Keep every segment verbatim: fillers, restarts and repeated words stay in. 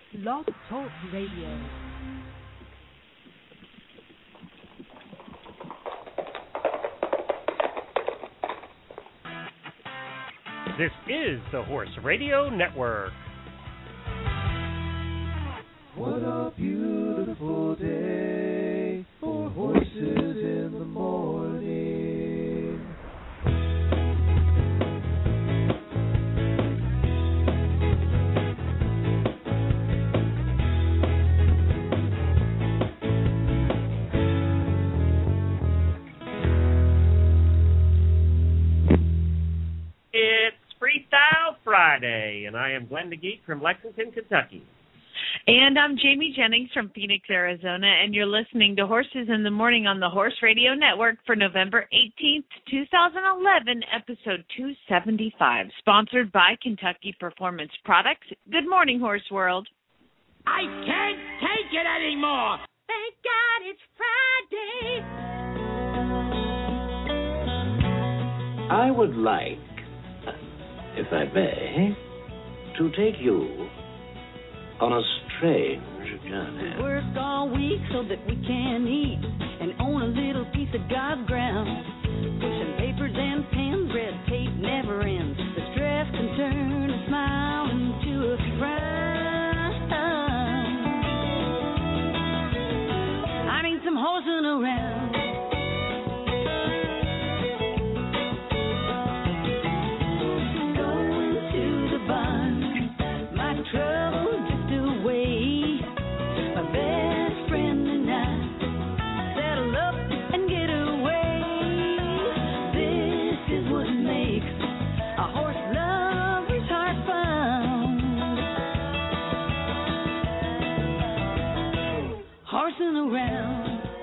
Blog Talk Radio. This is the Horse Radio Network. What a beautiful day for horses in the morning. It's Freestyle Friday, and I am Glenn the Geek from Lexington, Kentucky. And I'm Jamie Jennings from Phoenix, Arizona, and you're listening to Horses in the Morning on the Horse Radio Network for November eighteenth, twenty eleven, episode two seventy-five, sponsored by Kentucky Performance Products. Good morning, Horse World. I can't take it anymore. Thank God it's Friday. I would like, if I may, to take you on a strange journey. We work all week so that we can eat and own a little piece of God's ground. Pushing papers and pens, red tape never ends. The stress can turn a smile into a frown. I need some horsing around. Going to the barn, my trouble just away. My best friend and I settle up and get away. This is what makes a horse lover's heart found. Horsing around.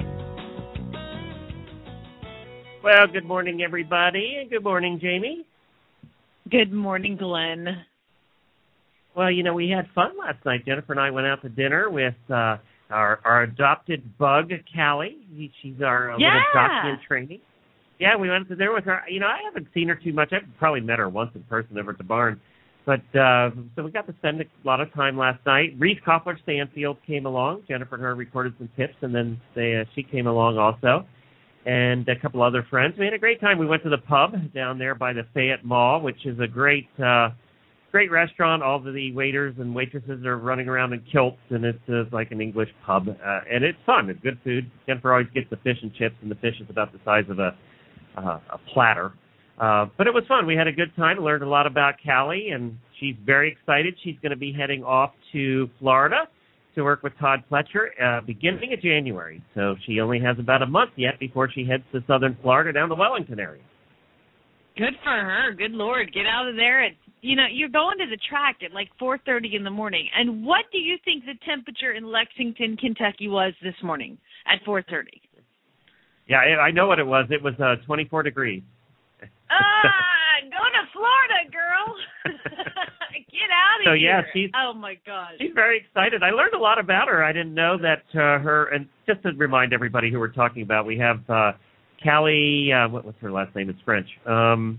Well, good morning, everybody, and good morning, Jamie. Good morning, Glenn. Well, you know, we had fun last night. Jennifer and I went out to dinner with uh, our our adopted bug, Callie. She's our uh, Yeah. little jockey in training. Yeah, we went to dinner with her. You know, I haven't seen her too much. I've probably met her once in person over at the barn. But uh, so we got to spend a lot of time last night. Reese Koffler-Stanfield came along. Jennifer and her recorded some tips, and then they, uh, she came along also. And a couple other friends. We had a great time. We went to the pub down there by the Fayette Mall, which is a great uh, great restaurant. All of the waiters and waitresses are running around in kilts, and it's uh, like an English pub. Uh, and it's fun. It's good food. Jennifer always gets the fish and chips, and the fish is about the size of a, uh, a platter. Uh, but it was fun. We had a good time. Learned a lot about Callie, and she's very excited. She's going to be heading off to Florida to work with Todd Pletcher uh, beginning of January. So she only has about a month yet before she heads to southern Florida down the Wellington area. Good for her. Good Lord. Get out of there. At, you know, you're going to the track at like four thirty in the morning. And what do you think the temperature in Lexington, Kentucky was this morning at four thirty? Yeah, I I know what it was. It was uh, twenty-four degrees. Ah, go to Florida, girl. Get out of So, here. yeah, she's- oh, my gosh. She's very excited. I learned a lot about her. I didn't know that uh, her, and just to remind everybody who we're talking about, we have uh, Callie, uh, what, what's her last name? It's French. Um,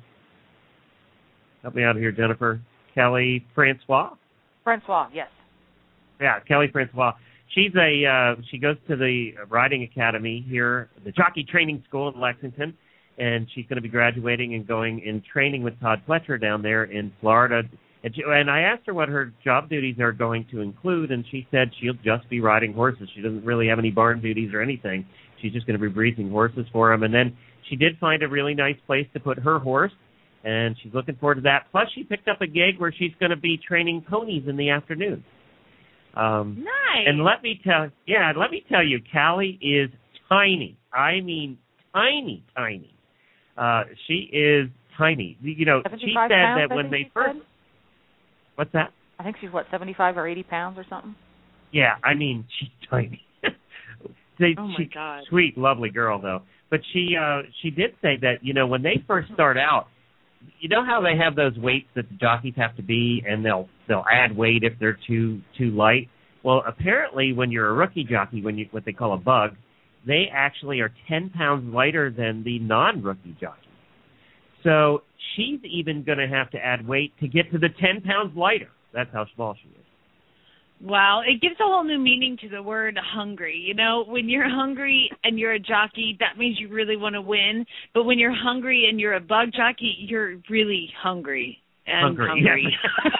help me out here, Jennifer. Callie Francois? Francois, yes. Yeah, Callie Francois. She's a, uh, she goes to the riding academy here, the Jockey Training School in Lexington, and she's going to be graduating and going in training with Todd Pletcher down there in Florida. And, she, and I asked her what her job duties are going to include, and she said she'll just be riding horses. She doesn't really have any barn duties or anything. She's just going to be breezing horses for them. And then she did find a really nice place to put her horse, and she's looking forward to that. Plus, she picked up a gig where she's going to be training ponies in the afternoon. Um, Nice. And let me tell, yeah, let me tell you, Callie is tiny. I mean, tiny, tiny. Uh, she is tiny. You know, she said pounds, that I when think they she first. said? What's that? I think she's, what, seventy-five or eighty pounds or something? Yeah, I mean, she's tiny. they, Oh, my she, God. Sweet, lovely girl, though. But she uh, she did say that, you know, when they first start out, you know how they have those weights that the jockeys have to be, and they'll they'll add weight if they're too too light? Well, apparently, when you're a rookie jockey, when you what they call a bug, they actually are ten pounds lighter than the non-rookie jockey. So she's even going to have to add weight to get to the ten pounds lighter. That's how small she is. Wow, it gives a whole new meaning to the word hungry. You know, when you're hungry and you're a jockey, that means you really want to win. But when you're hungry and you're a bug jockey, you're really hungry and hungry. hungry.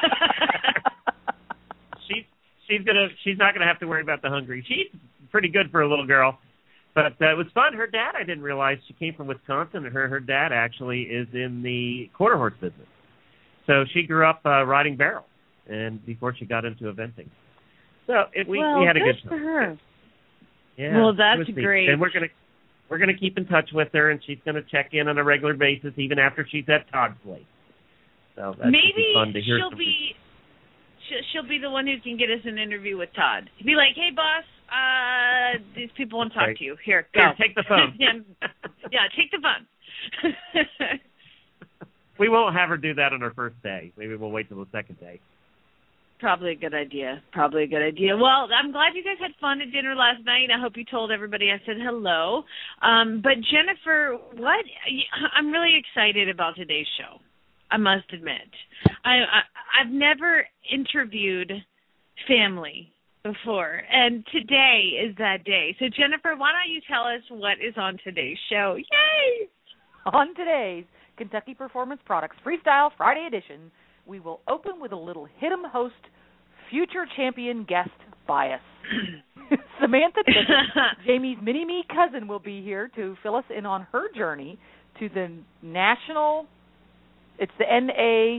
Yeah. she's she's gonna she's not gonna have to worry about the hungry. She's pretty good for a little girl. But uh, it was fun. Her dad, I didn't realize she came from Wisconsin. And her her dad actually is in the quarter horse business. So she grew up uh, riding barrels, and before she got into eventing. So it, we well, we had a good for time. her. Yeah, well, it that's was neat. great. And we're gonna we're gonna keep in touch with her, and she's gonna check in on a regular basis, even after she's at Todd's place. So that Maybe should be fun to hear. she'll some be she'll, she'll be the one who can get us an interview with Todd. Be like, hey, boss, uh, these people want to talk Okay. to you. Here, go. Here, take the phone. yeah, yeah, take the phone. We won't have her do that on her first day. Maybe we'll wait till the second day. Probably a good idea. Probably a good idea. Well, I'm glad you guys had fun at dinner last night. I hope you told everybody I said hello. Um, but Jennifer, what? I'm really excited about today's show. I must admit, I, I I've never interviewed family before, and today is that day. So Jennifer, why don't you tell us what is on today's show? Yay! On today's Kentucky Performance Products Freestyle Friday edition, we will open with a little hit 'em host, future champion guest bias. Samantha Tippett, Jamie's mini-me cousin, will be here to fill us in on her journey to the national, it's the N A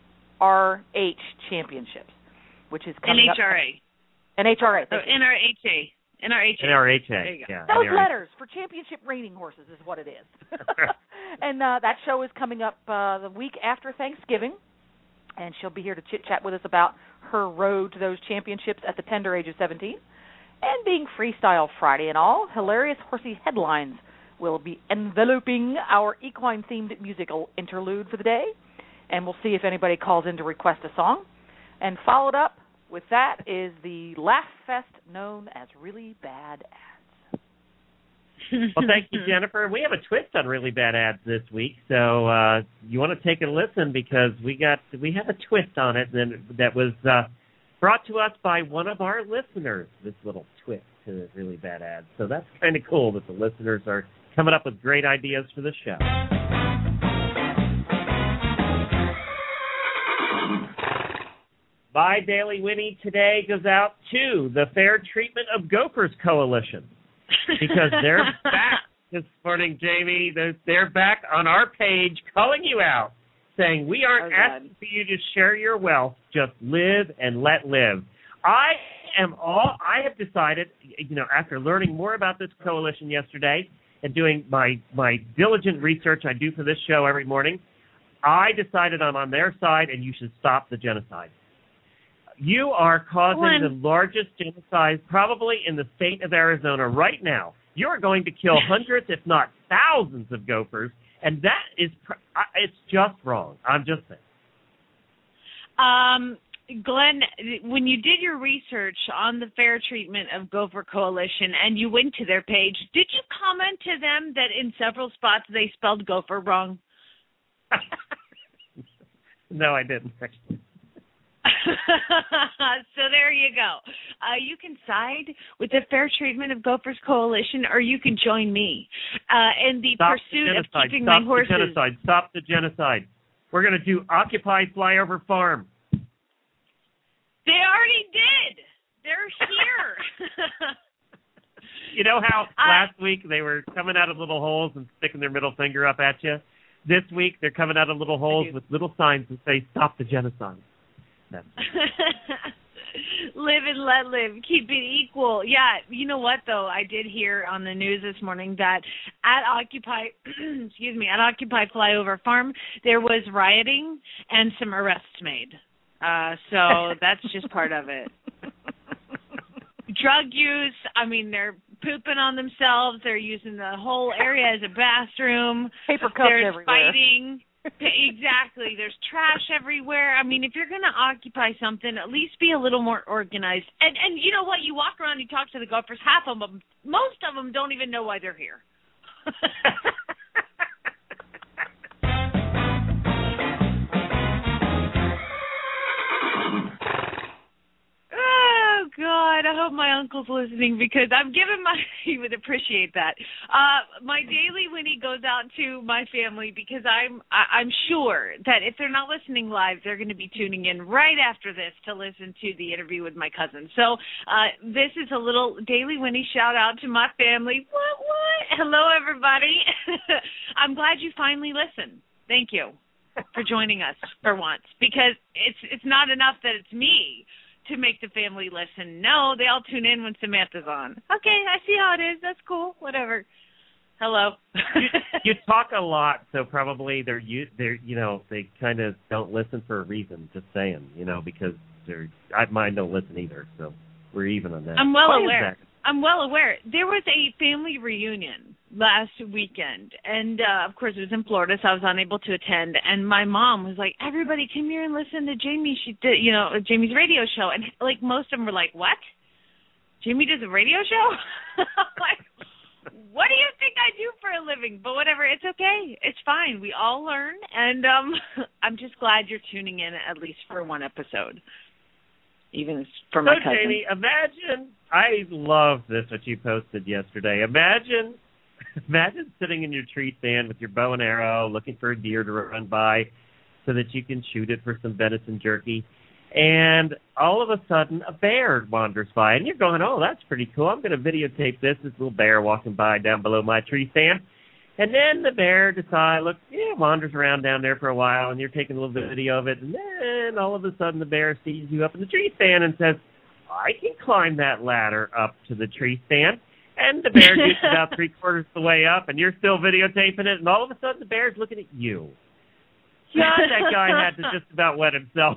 R H Championships, which is coming N H R A. up. N H R A. Oh, N R H A. N R H A. N R H A. There you go. Yeah, Those N R H A. letters for championship reining horses is what it is. And uh, that show is coming up uh, the week after Thanksgiving, and she'll be here to chit-chat with us about her road to those championships at the tender age of seventeen. And being Freestyle Friday and all, hilarious horsey headlines will be enveloping our equine-themed musical interlude for the day, and we'll see if anybody calls in to request a song. And followed up with that is the Laugh Fest known as Really Bad Ads. Well, thank you, Jennifer. We have a twist on Really Bad Ads this week, so uh, you want to take a listen because we got we have a twist on it that, that was uh, brought to us by one of our listeners, this little twist to Really Bad Ads. So that's kind of cool that the listeners are coming up with great ideas for the show. My Daily Winnie today goes out to the Fair Treatment of Gophers Coalition because they're back this morning, Jamie. They're, they're back on our page calling you out, saying we aren't Oh, God. asking for you to share your wealth, just live and let live. I am all, I have decided, you know, after learning more about this coalition yesterday and doing my, my diligent research I do for this show every morning, I decided I'm on their side and you should stop the genocide. You are causing One. the largest genocide probably in the state of Arizona right now. You are going to kill hundreds, if not thousands, of gophers, and that is pr- it's just wrong. I'm just saying. Um, Glenn, when you did your research on the Fair Treatment of Gopher Coalition and you went to their page, did you comment to them that in several spots they spelled gopher wrong? No, I didn't actually. So there you go. Uh, you can side with the Fair Treatment of Gophers Coalition, or you can join me uh, in the Stop pursuit the of genocide. keeping Stop my horses. the genocide. Stop the genocide. We're going to do Occupy Flyover Farm. They already did. They're here. You know how I- last week they were coming out of little holes and sticking their middle finger up at you? This week they're coming out of little holes with little signs that say, stop the genocide. That's Live and let live. Keep it equal. Yeah, you know what, though? I did hear on the news this morning that at Occupy, excuse me, at Occupy Flyover Farm, there was rioting and some arrests made. Uh, so that's just part of it. Drug use, I mean, they're pooping on themselves. They're using the whole area as a bathroom. Paper cups There's everywhere. fighting. Exactly. There's trash everywhere. I mean, if you're going to occupy something, at least be a little more organized. And and you know what? You walk around, you talk to the gophers, half of them, most of them don't even know why they're here. Oh, God, I hope my uncle's listening because I'm giving my, he would appreciate that. Uh, my daily Winnie goes out to my family because I'm, I, I'm sure that if they're not listening live, they're going to be tuning in right after this to listen to the interview with my cousin. So uh, this is a little daily Winnie shout out to my family. What, what? Hello, everybody. I'm glad you finally listened. Thank you for joining us for once, because it's it's not enough that it's me to make the family listen. No, they all tune in when Samantha's on. Okay, I see how it is. That's cool. Whatever. Hello. you, you talk a lot, so probably they're you they're you know they kind of don't listen for a reason. Just saying, you know, because they're I mine don't listen either. So we're even on that. I'm well Why aware. I'm well aware. There was a family reunion last weekend, and uh, of course it was in Florida, so I was unable to attend. And my mom was like, "Everybody, come here and listen to Jamie. She did, you know, Jamie's radio show." And like most of them were like, "What? Jamie does a radio show?" Like, what do you think I do for a living? But whatever, it's okay. It's fine. We all learn, and um, I'm just glad you're tuning in at least for one episode. Even for my so, cousin. Jamie, imagine, I love this, what you posted yesterday. Imagine imagine sitting in your tree stand with your bow and arrow, looking for a deer to run by so that you can shoot it for some venison jerky. And all of a sudden, a bear wanders by. And you're going, oh, that's pretty cool. I'm going to videotape this, this little bear walking by down below my tree stand. And then the bear decides, look, yeah, wanders around down there for a while, and you're taking a little bit of video of it. And then all of a sudden the bear sees you up in the tree stand and says, I can climb that ladder up to the tree stand. And the bear gets about three quarters of the way up, and you're still videotaping it, and all of a sudden the bear's looking at you. God, that guy had to just about wet himself.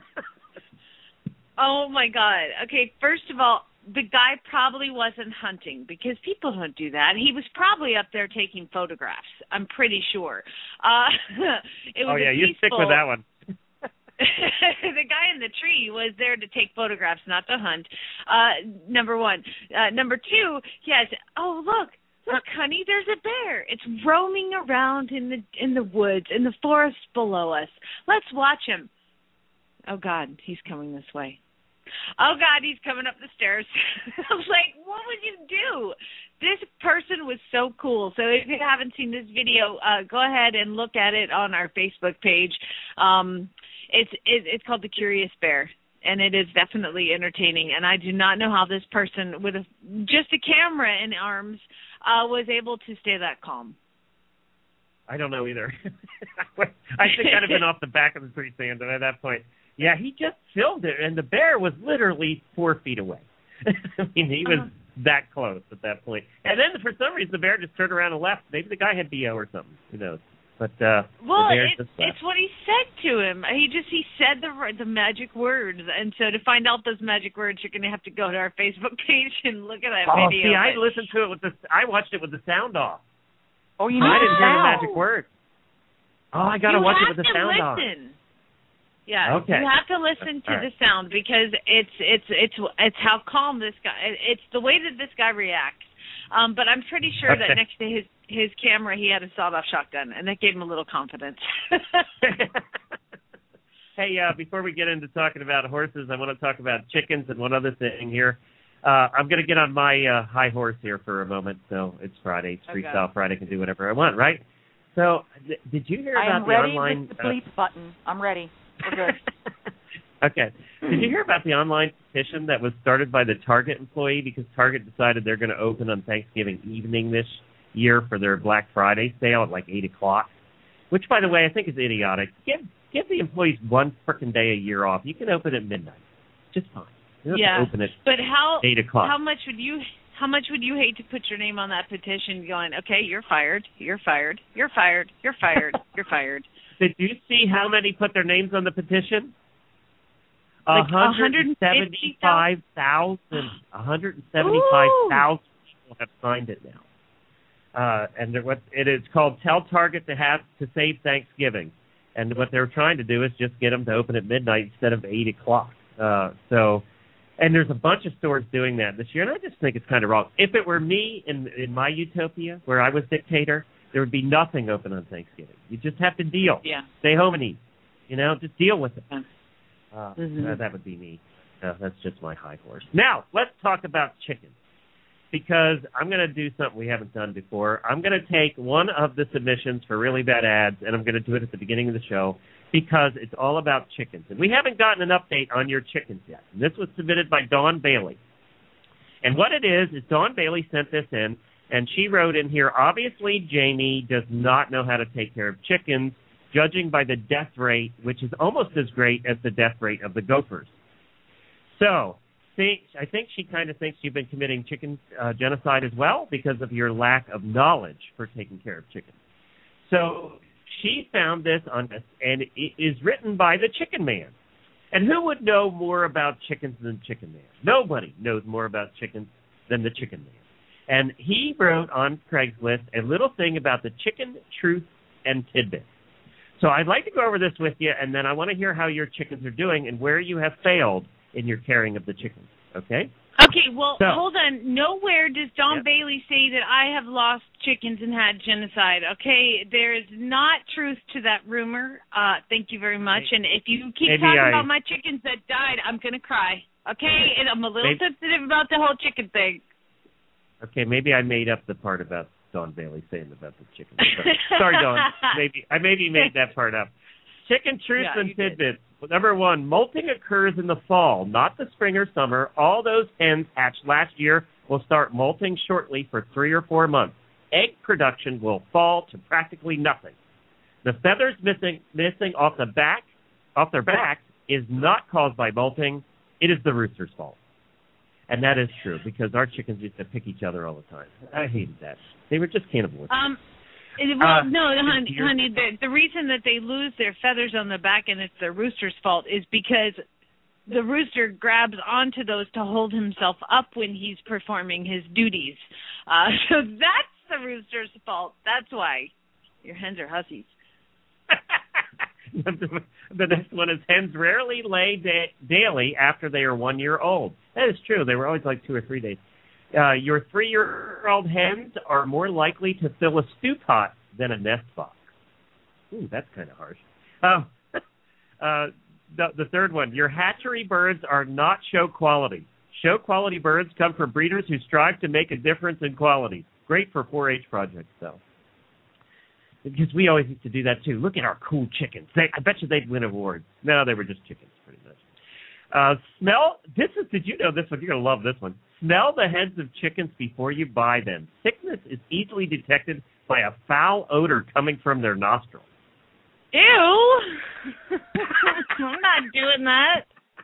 Oh, my God. Okay, first of all, the guy probably wasn't hunting because people don't do that. He was probably up there taking photographs. I'm pretty sure. Uh, it was oh, yeah, peaceful, you stick with that one. The guy in the tree was there to take photographs, not to hunt, uh, number one. Uh, number two, yes, oh, look. Look, honey, there's a bear. It's roaming around in the in the woods, in the forest below us. Let's watch him. Oh, God, he's coming this way. Oh, God, he's coming up the stairs. I was like, what would you do? This person was so cool. So if you haven't seen this video, uh, go ahead and look at it on our Facebook page. Um, it's it, it's called The Curious Bear, and it is definitely entertaining. And I do not know how this person, with a, just a camera in arms, uh, was able to stay that calm. I don't know either. I think I'd have been off the back of the tree stand at that point. Yeah, he just filmed it, and the bear was literally four feet away. I mean, he was uh-huh. that close at that point. And then for some reason, the bear just turned around and left. Maybe the guy had B O or something. Who knows? But uh, well, the bear it, just left. It's what he said to him. He just he said the the magic words, and so to find out those magic words, you're going to have to go to our Facebook page and look at that oh, video. see, I listened to it with the. I watched it with the sound off. Oh, you know, I didn't hear sound. the magic words. Oh, I got to watch it with the sound off. Listen. Yeah, okay. You have to listen to All right. the sound because it's it's it's it's how calm this guy. It's the way that this guy reacts. Um, but I'm pretty sure okay. that next to his his camera, he had a sawed-off shotgun, and that gave him a little confidence. Hey, uh, before we get into talking about horses, I want to talk about chickens and one other thing here. Uh, I'm going to get on my uh, high horse here for a moment. So it's Friday, it's Freestyle okay. Friday. I can do whatever I want, right? So th- did you hear I about am the ready online? with the bleep uh, button. I'm ready. We're good. Okay. Did you hear about the online petition that was started by the Target employee because Target decided they're going to open on Thanksgiving evening this year for their Black Friday sale at like eight o'clock? Which, by the way, I think is idiotic. Give give the employees one frickin' day a year off. You can open at midnight. Just fine. You don't yeah. have to open at but how eight o'clock. How much would you how much would you hate to put your name on that petition going, okay, you're fired, you're fired, you're fired, you're fired, you're fired. Did you see how many put their names on the petition? Like one hundred seventy-five thousand. one hundred seventy-five thousand people have signed it now. Uh, and what it is called Tell Target to have to save Thanksgiving. And what they're trying to do is just get them to open at midnight instead of eight o'clock. Uh, so, and there's a bunch of stores doing that this year, and I just think it's kind of wrong. If it were me in in my utopia where I was dictator, there would be nothing open on Thanksgiving. You just have to deal. Yeah. Stay home and eat. You know, just deal with it. Yeah. Uh, mm-hmm. uh, that would be me. Uh, that's just my high horse. Now, let's talk about chickens, because I'm going to do something we haven't done before. I'm going to take one of the submissions for really bad ads, and I'm going to do it at the beginning of the show, because it's all about chickens. And we haven't gotten an update on your chickens yet. And this was submitted by Dawn Bailey. And what it is, is Dawn Bailey sent this in, and she wrote in here, obviously Jamie does not know how to take care of chickens, judging by the death rate, which is almost as great as the death rate of the gophers. So, see, I think she kind of thinks you've been committing chicken uh, genocide as well because of your lack of knowledge for taking care of chickens. So she found this on this, and it is written by the Chicken Man. And who would know more about chickens than Chicken Man? Nobody knows more about chickens than the Chicken Man. And he wrote on Craigslist a little thing about the chicken truth and tidbits. So I'd like to go over this with you, and then I want to hear how your chickens are doing and where you have failed in your caring of the chickens, okay? Okay, well, so, hold on. Nowhere does Dawn yep. Bailey say that I have lost chickens and had genocide, okay? There is not truth to that rumor. Uh, thank you very much. And if you keep Maybe talking I, about my chickens that died, I'm going to cry, okay? And I'm a little maybe, sensitive about the whole chicken thing. Okay, maybe I made up the part about Dawn Bailey saying about the chickens. Sorry, Sorry Dawn. Maybe I maybe made that part up. Chicken truths yeah, and tidbits. Number one, molting occurs in the fall, not the spring or summer. All those hens hatched last year will start molting shortly for three or four months. Egg production will fall to practically nothing. The feathers missing missing off the back, off their backs, is not caused by molting. It is the rooster's fault. And that is true, because our chickens used to pick each other all the time. I hated that. They were just cannibalistic. Um, well, uh, no, honey, honey the, the reason that they lose their feathers on the back and it's the rooster's fault is because the rooster grabs onto those to hold himself up when he's performing his duties. Uh, so that's the rooster's fault. That's why your hens are hussies. The next one is hens rarely lay da- daily after they are one year old. That is true. They were always like two or three days. Uh, your three-year-old hens are more likely to fill a stew pot than a nest box. Ooh, that's kind of harsh. Uh, uh, the, the third one, your hatchery birds are not show quality. Show quality birds come from breeders who strive to make a difference in quality. Great for four H projects, though. Because we always used to do that, too. Look at our cool chickens. They, I bet you they'd win awards. No, they were just chickens, pretty much. Uh, smell, this is, did you know this one? You're going to love this one. Smell the heads of chickens before you buy them. Sickness is easily detected by a foul odor coming from their nostrils. Ew! I'm not doing that.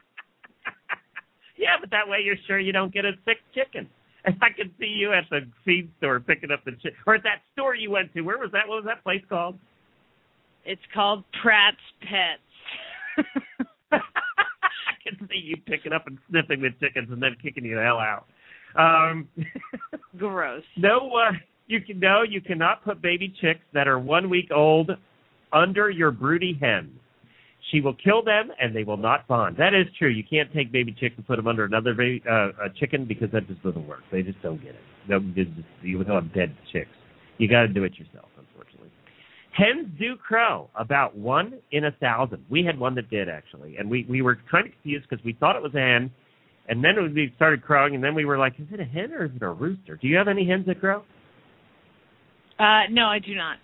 Yeah, but that way you're sure you don't get a sick chicken. And I could see you at the feed store picking up the chicken. Or at that store you went to. Where was that? What was that place called? It's called Pratt's Pets. I can see you picking up and sniffing the chickens and then kicking you the hell out. Um, Gross. No, uh, you can no, you cannot put baby chicks that are one week old under your broody hens. She will kill them, and they will not bond. That is true. You can't take baby chicks and put them under another baby, uh, a chicken because that just doesn't work. They just don't get it. They'll just, you will have dead chicks. You got to do it yourself, unfortunately. Hens do crow, about one in a thousand. We had one that did, actually, and we, we were kind of confused because we thought it was a hen, and then we started crowing, and then we were like, is it a hen or is it a rooster? Do you have any hens that crow? Uh, no, I do not.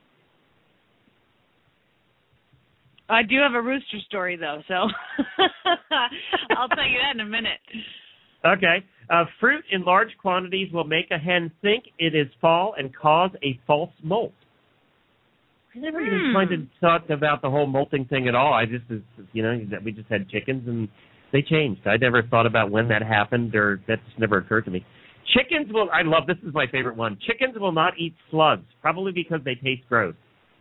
I do have a rooster story, though, so I'll tell you that in a minute. Okay. Uh, fruit in large quantities will make a hen think it is fall and cause a false molt. I never hmm. even tried to talk about the whole molting thing at all. I just, you know, we just had chickens and they changed. I never thought about when that happened, or that just never occurred to me. Chickens will, I love, this is my favorite one. Chickens will not eat slugs, probably because they taste gross.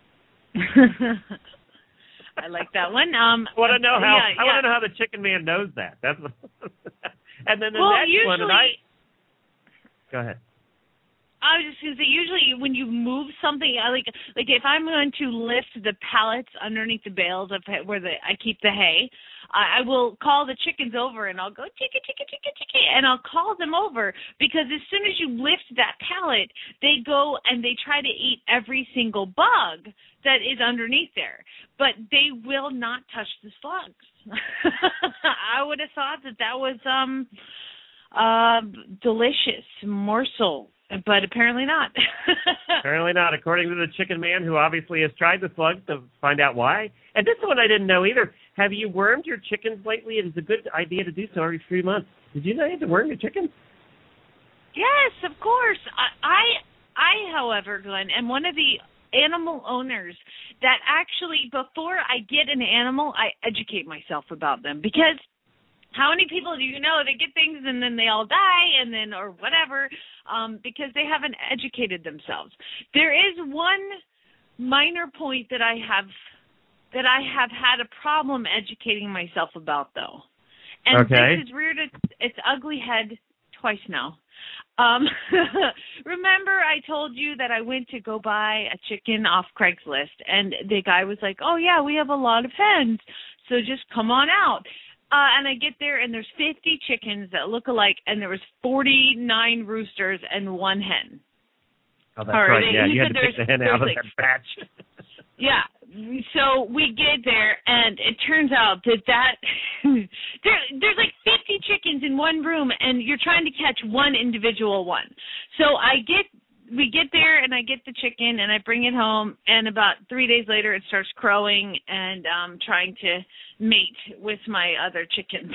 I like that one. Um, I want to know how. yeah, I yeah. want to know how the Chicken Man knows that. That's what, and then the well, next usually, one. And I, go aahead. I was just going to say, usually when you move something, I like like if I'm going to lift the pallets underneath the bales of hay, where the, I keep the hay, I, I will call the chickens over and I'll go, chicka, chicka, chicka, chicka, and I'll call them over because as soon as you lift that pallet, they go and they try to eat every single bug that is underneath there. But they will not touch the slugs. I would have thought that that was um uh delicious morsel, but apparently not. Apparently not, according to the chicken man, who obviously has tried the slugs to find out why. And this one I didn't know either. Have you wormed your chickens lately? It is a good idea to do so every three months. Did you know you had to worm your chickens? Yes, of course. I, I, I, however, Glenn, am one of the animal owners that actually, before I get an animal, I educate myself about them. Because how many people do you know that get things and then they all die and then or whatever um, because they haven't educated themselves? There is one minor point that I have that I have had a problem educating myself about, though. And okay. this is reared its, its ugly head twice now. Um, remember I told you that I went to go buy a chicken off Craigslist, and the guy was like, oh, yeah, we have a lot of hens, so just come on out. Uh, and I get there, and there's fifty chickens that look alike, and there was forty-nine roosters and one hen. Oh, that's or right, they, yeah. You had to pick the hen out of like, that batch. Yeah. So we get there, and it turns out that that there, there's like fifty chickens in one room, and you're trying to catch one individual one. So I get, we get there, and I get the chicken, and I bring it home, and about three days later, it starts crowing and um, trying to mate with my other chickens.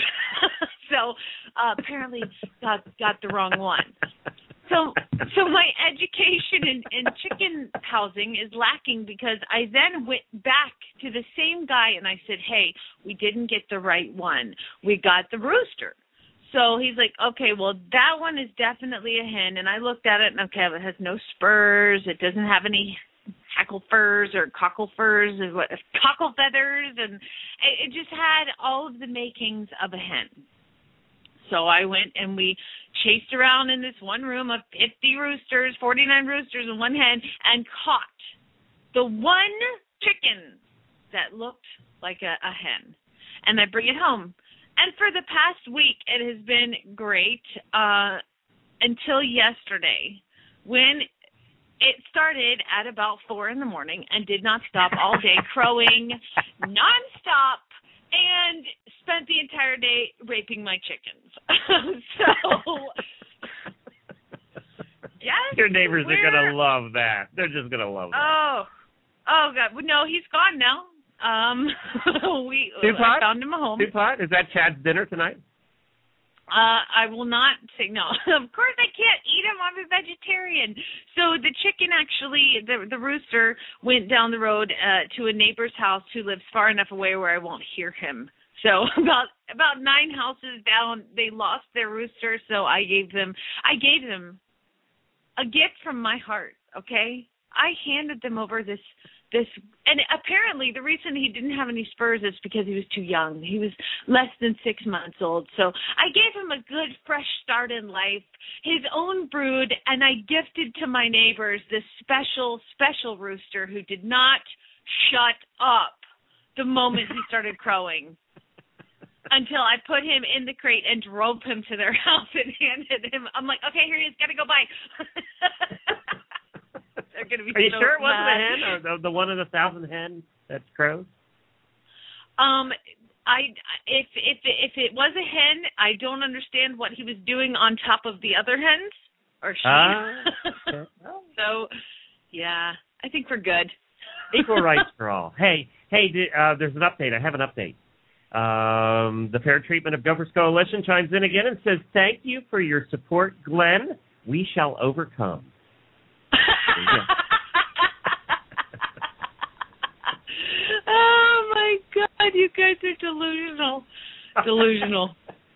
So uh, apparently got got the wrong one. So so my education in, in chicken housing is lacking because I then went back to the same guy and I said, hey, we didn't get the right one. We got the rooster. So he's like, okay, well, that one is definitely a hen. And I looked at it and, okay, it has no spurs. It doesn't have any hackle furs or cockle furs, or what, cockle feathers. And it, it just had all of the makings of a hen. So I went and we chased around in this one room of fifty roosters, forty-nine roosters and one hen, and caught the one chicken that looked like a, a hen. And I bring it home. And for the past week, it has been great uh, until yesterday when it started at about four in the morning and did not stop all day, crowing nonstop, and spent the entire day raping my chickens. So, yes. Your neighbors we're... are going to love that. They're just going to love that. Oh, oh God. Well, no, he's gone now. Um, we I found him a home. Two-pot? Is that Chad's dinner tonight? Uh, I will not say no. Of course I can't eat him. I'm a vegetarian. So the chicken actually, the the rooster went down the road uh, to a neighbor's house who lives far enough away where I won't hear him. So about about nine houses down, they lost their rooster. So I gave them, I gave them a gift from my heart. Okay, I handed them over this. This and apparently the reason he didn't have any spurs is because he was too young. He was less than six months old. So I gave him a good fresh start in life, his own brood, and I gifted to my neighbors this special, special rooster who did not shut up the moment he started crowing until I put him in the crate and drove him to their house and handed him. I'm like, okay, here he is, gotta go by. Be Are you so sure it wasn't mad. a hen or the, the one of the thousand hen that's crows? Um, I if if if it was a hen, I don't understand what he was doing on top of the other hens, or she. Uh, okay. So, yeah, I think we're good. Equal rights for all. Hey, hey, uh, there's an update. I have an update. Um, the Fair Treatment of Gophers Coalition chimes in again and says, "Thank you for your support, Glenn. We shall overcome." Oh my God, you guys are delusional. Delusional.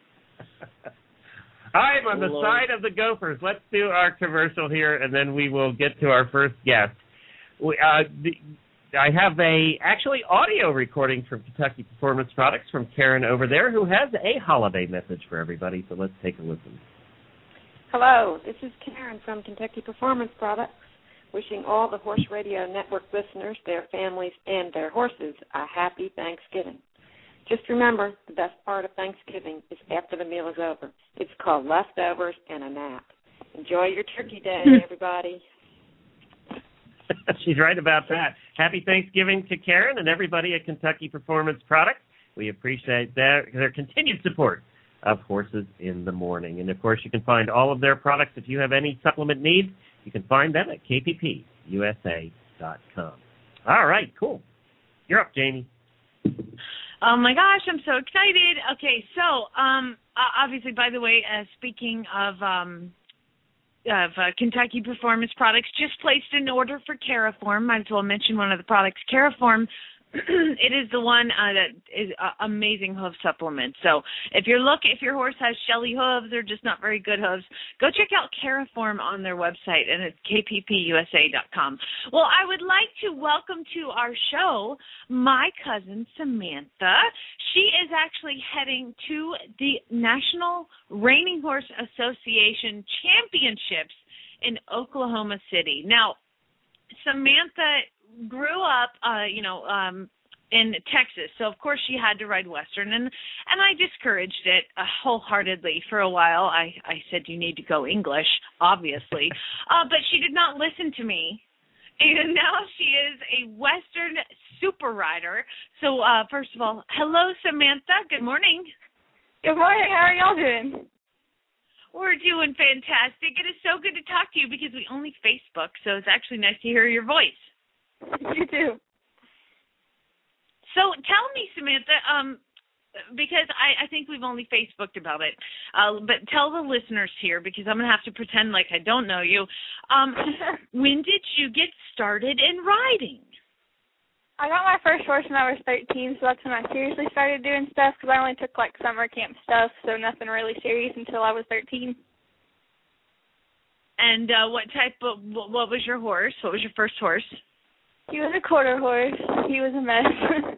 I'm on the Lord. side of the Gophers. Let's do our commercial here, and then we will get to our first guest. We, uh, the, I have a actually audio recording from Kentucky Performance Products from Karen over there, who has a holiday message for everybody. So let's take a listen. Hello, this is Karen from Kentucky Performance Products, wishing all the Horse Radio Network listeners, their families, and their horses a happy Thanksgiving. Just remember, the best part of Thanksgiving is after the meal is over. It's called leftovers and a nap. Enjoy your turkey day, everybody. She's right about that. Happy Thanksgiving to Karen and everybody at Kentucky Performance Products. We appreciate their, their continued support of Horses in the Morning. And, of course, you can find all of their products. If you have any supplement needs, you can find them at K P P U S A dot com. All right, cool. You're up, Jamie. Oh, my gosh, I'm so excited. Okay, so um, obviously, by the way, uh, speaking of um, of uh, Kentucky Performance Products, just placed an order for Caraform. Might as well mention one of the products, Caraform. It is the one uh, that is uh, amazing hoof supplement. So if you're look, if your horse has shelly hooves or just not very good hooves, go check out Caraform on their website, and it's K P P U S A dot com. Well, I would like to welcome to our show my cousin Samantha. She is actually heading to the National Reining Horse Association Championships in Oklahoma City. Now, Samantha grew up, uh, you know, um, in Texas, so of course she had to ride Western, and and I discouraged it uh, wholeheartedly for a while. I, I said, you need to go English, obviously, uh, but she did not listen to me, and now she is a Western super rider. So uh, first of all, hello, Samantha. Good morning. Good morning. How are y'all doing? We're doing fantastic. It is so good to talk to you because we only Facebook, so it's actually nice to hear your voice. You too. So tell me, Samantha, um, because I, I think we've only Facebooked about it, uh, but tell the listeners here, because I'm going to have to pretend like I don't know you. Um, when did you get started in riding? I got my first horse when I was thirteen, so that's when I seriously started doing stuff, because I only took, like, summer camp stuff, so nothing really serious until I was thirteen. And uh, what type of, what was your horse? What was your first horse? He was a quarter horse. He was a mess.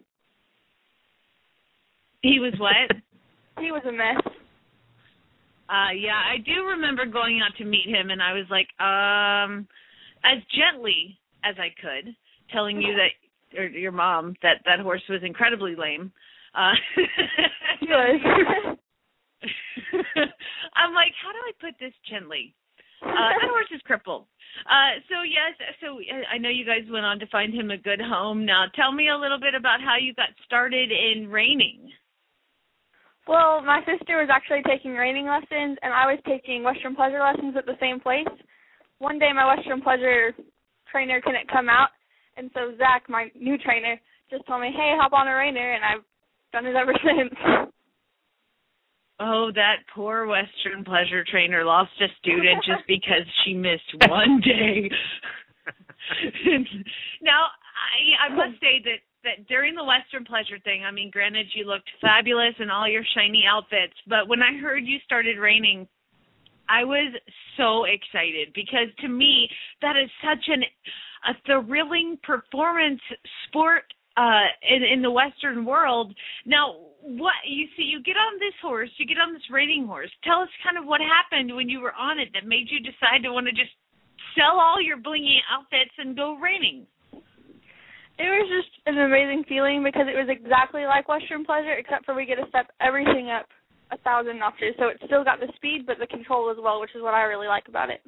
He was what? He was a mess. Uh, yeah, I do remember going out to meet him, and I was like, um, as gently as I could, telling you that, or your mom, that that horse was incredibly lame. Uh, he was. I'm like, how do I put this gently? Uh, that horse is crippled. Uh, so, yes, so I know you guys went on to find him a good home. Now, tell me a little bit about how you got started in reining. Well, my sister was actually taking reining lessons, and I was taking Western Pleasure lessons at the same place. One day, my Western Pleasure trainer couldn't come out, and so Zach, my new trainer, just told me, hey, hop on a reiner, and I've done it ever since. Oh, that poor Western Pleasure trainer lost a student just because she missed one day. Now, I, I must say that, that during the Western Pleasure thing, I mean, granted, you looked fabulous in all your shiny outfits, but when I heard you started reining, I was so excited because to me, that is such an a thrilling performance sport uh, in, in the Western world. Now, what you see, you get on this horse, you get on this reining horse. Tell us kind of what happened when you were on it that made you decide to want to just sell all your blingy outfits and go reining. It was just an amazing feeling because it was exactly like Western Pleasure, except for we get to step everything up a thousand notches. So it still got the speed, but the control as well, which is what I really like about it.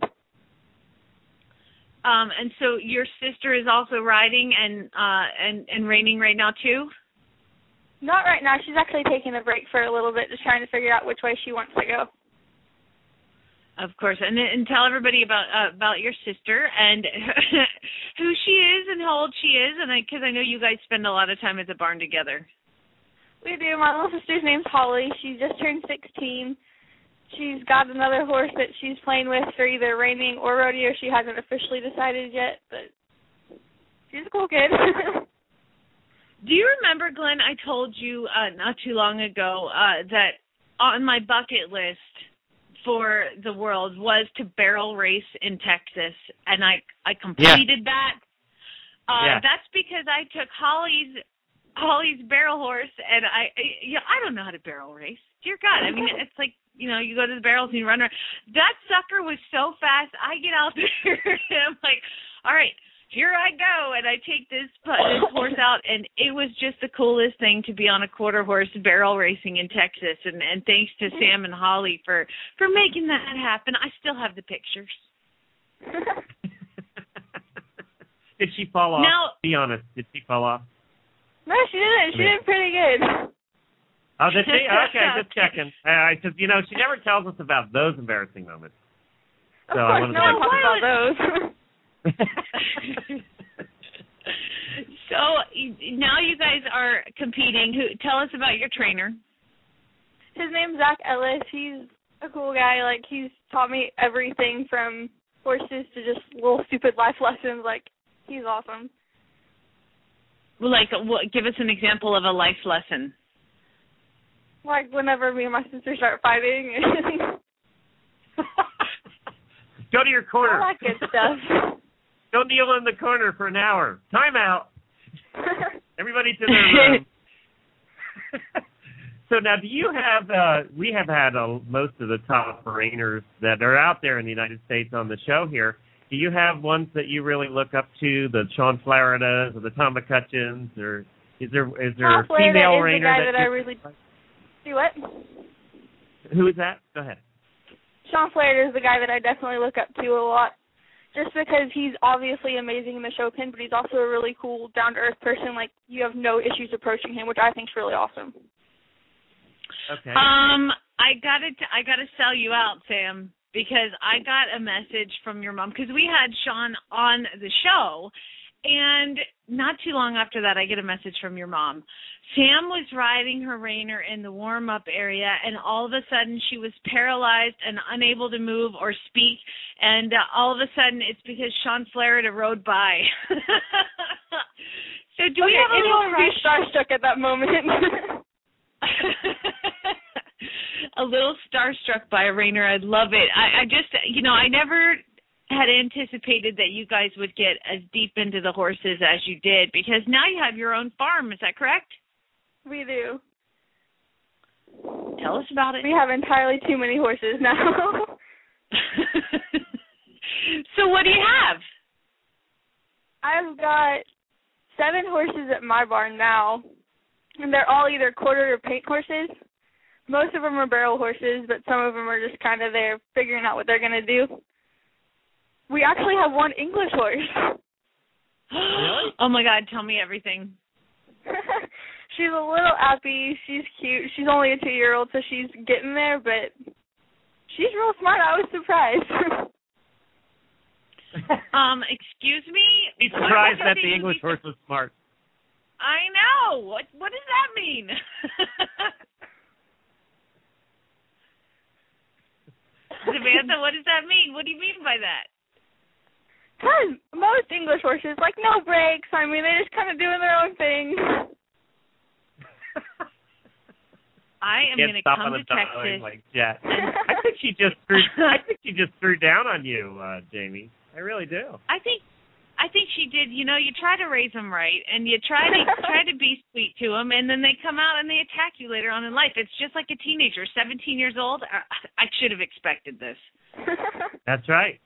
Um, and so your sister is also riding and uh, and and reining right now too? Not right now. She's actually taking a break for a little bit, just trying to figure out which way she wants to go. Of course, and and tell everybody about uh, about your sister and who she is and how old she is, and because I, I know you guys spend a lot of time at the barn together. We do. My little sister's name's Holly. She just turned sixteen. She's got another horse that she's playing with for either reining or rodeo. She hasn't officially decided yet, but she's a cool kid. Do you remember, Glenn, I told you uh, not too long ago uh, that on my bucket list for the world was to barrel race in Texas, and I, I completed yeah. that. Uh, yeah. That's because I took Holly's Holly's barrel horse, and I, I, you know, I don't know how to barrel race. Dear God, I mean, it's like, you know, you go to the barrels and you run around. That sucker was so fast. I get out there, and I'm like, all right, here I go, and I take this, this horse out, and it was just the coolest thing to be on a quarter horse barrel racing in Texas, and, and thanks to Sam and Holly for, for making that happen. I still have the pictures. Did she fall off? Now, be honest, did she fall off? No, she didn't. She did pretty good. Oh, did she? Okay, just checking. Uh, cause, you know, she never tells us about those embarrassing moments. Of So course, I wanted no to one talks about those. So now you guys are competing. Who? Tell us about your trainer. His name's Zach Ellis. He's a cool guy. Like, he's taught me everything from horses to just little stupid life lessons. Like, he's awesome. Well, like, what, give us an example of a life lesson. Like, whenever me and my sister start fighting. Go to your corner. All that good stuff. Go kneel in the corner for an hour. Time out. Everybody to their room. So now, do you have, uh, we have had uh, most of the top reigners that are out there in the United States on the show here. Do you have ones that you really look up to, the Sean Flaridas or the Tom McCutcheons, or is there is there a female Florida is reigner the guy that, that I really do what? Who is that? Go ahead. Sean Flaherty is the guy that I definitely look up to a lot, just because he's obviously amazing in the show pen, but he's also a really cool, down-to-earth person. Like, you have no issues approaching him, which I think is really awesome. Okay. Um, I gotta, t- I gotta sell you out, Sam, because I got a message from your mom, because we had Sean on the show, and not too long after that, I get a message from your mom. Sam was riding her reiner in the warm-up area, and all of a sudden she was paralyzed and unable to move or speak, and uh, all of a sudden it's because Sean Flaherty rode by. So do okay, we have a little anyone be starstruck at that moment? A little starstruck by a reiner. I love it. I, I just, you know, I never had anticipated that you guys would get as deep into the horses as you did, because now you have your own farm. Is that correct? We do. Tell us about it. We have entirely too many horses now. So what do you have? I've got seven horses at my barn now, and they're all either quarter or paint horses. Most of them are barrel horses, but some of them are just kind of there figuring out what they're going to do. We actually have one English horse. Really? Oh, my God. Tell me everything. She's a little appy. She's cute. She's only a two-year-old, so she's getting there, but she's real smart. I was surprised. um, excuse me? He's surprised that the English horse was smart. I know. What What does that mean? Samantha, what does that mean? What do you mean by that? Because most English horses, like, no brakes. I mean, they're just kind of doing their own thing. I am going to come to Texas. Like Jet. I think she just threw. I think she just threw down on you, uh, Jamie. I really do. I think, I think she did. You know, you try to raise them right, and you try to try to be sweet to them, and then they come out and they attack you later on in life. It's just like a teenager, seventeen years old. I, I should have expected this. That's right.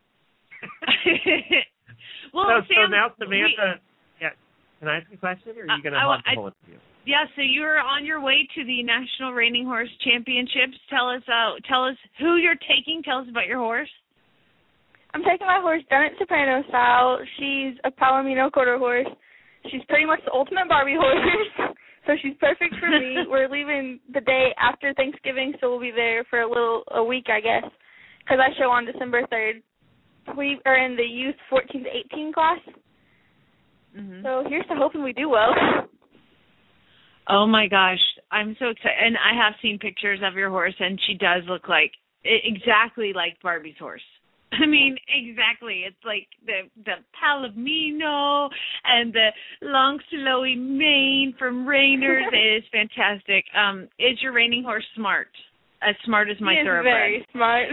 Well, so, Sam, so now Samantha, we, yeah. Can I ask a question, or are you going to I, hold I, the whole interview? Yeah, so you're on your way to the National Reining Horse Championships. Tell us, uh, tell us who you're taking. Tell us about your horse. I'm taking my horse Dunnet Soprano style. She's a Palomino quarter horse. She's pretty much the ultimate Barbie horse, so she's perfect for me. We're leaving the day after Thanksgiving, so we'll be there for a little a week, I guess, because I show on December third. We are in the youth fourteen to eighteen class, mm-hmm. So here's to hoping we do well. Oh, my gosh. I'm so excited. And I have seen pictures of your horse, and she does look like exactly like Barbie's horse. I mean, exactly. It's like the the Palomino and the long, slowy mane from Rainers. It is fantastic. Um, is your reining horse smart? As smart as my he is thoroughbred? Very smart.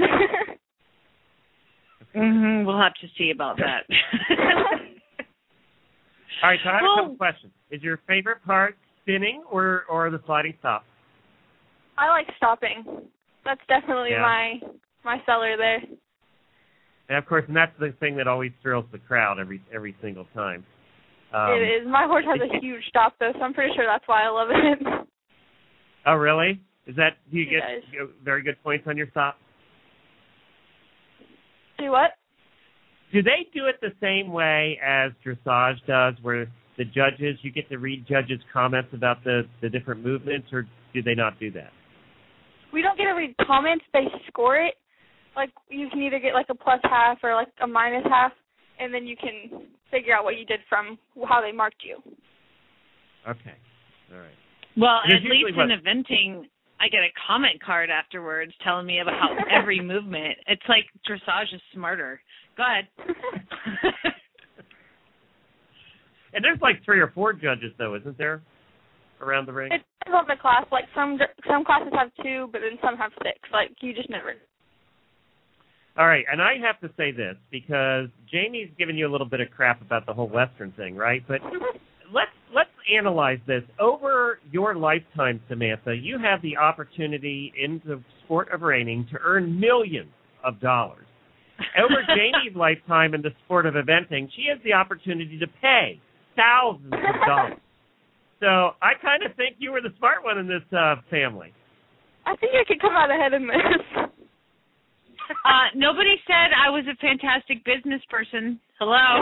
mm-hmm. We'll have to see about that. All right, so I have well, a couple questions. Is your favorite part spinning or, or the sliding stop? I like stopping. That's definitely yeah. my my seller there. And, of course, and that's the thing that always thrills the crowd every every single time. Um, it is. My horse has a huge stop, though, so I'm pretty sure that's why I love it. Oh, really? Is that, do you He get does. very good points on your stop? Do what? Do they do it the same way as dressage does, where the judges, you get to read judges' comments about the, the different movements, or do they not do that? We don't get to read comments. They score it. Like, you can either get, like, a plus half or, like, a minus half, and then you can figure out what you did from how they marked you. Okay. All right. Well, It is at least usually in eventing, I get a comment card afterwards telling me about how every movement. It's like dressage is smarter. Go ahead. And there's like three or four judges, though, isn't there, around the ring? It depends on the class. Like, some some classes have two, but then some have six. Like, you just never. All right, and I have to say this because Jamie's given you a little bit of crap about the whole Western thing, right? But let's let's analyze this. Over your lifetime, Samantha, you have the opportunity in the sport of reining to earn millions of dollars. Over Jamie's lifetime in the sport of eventing, she has the opportunity to pay thousands of dollars. So I kind of think you were the smart one in this uh, family. I think I could come out ahead in this. Uh, nobody said I was a fantastic business person. Hello.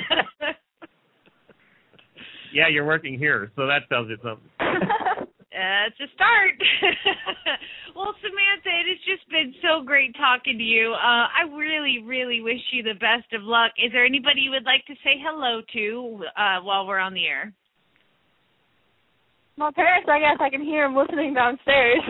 Yeah, you're working here, so that tells you something. Uh, it's a start. Well, Samantha, it has just been so great talking to you. Uh, I really, really wish you the best of luck. Is there anybody you would like to say hello to uh, while we're on the air? My parents, I guess I can hear them listening downstairs.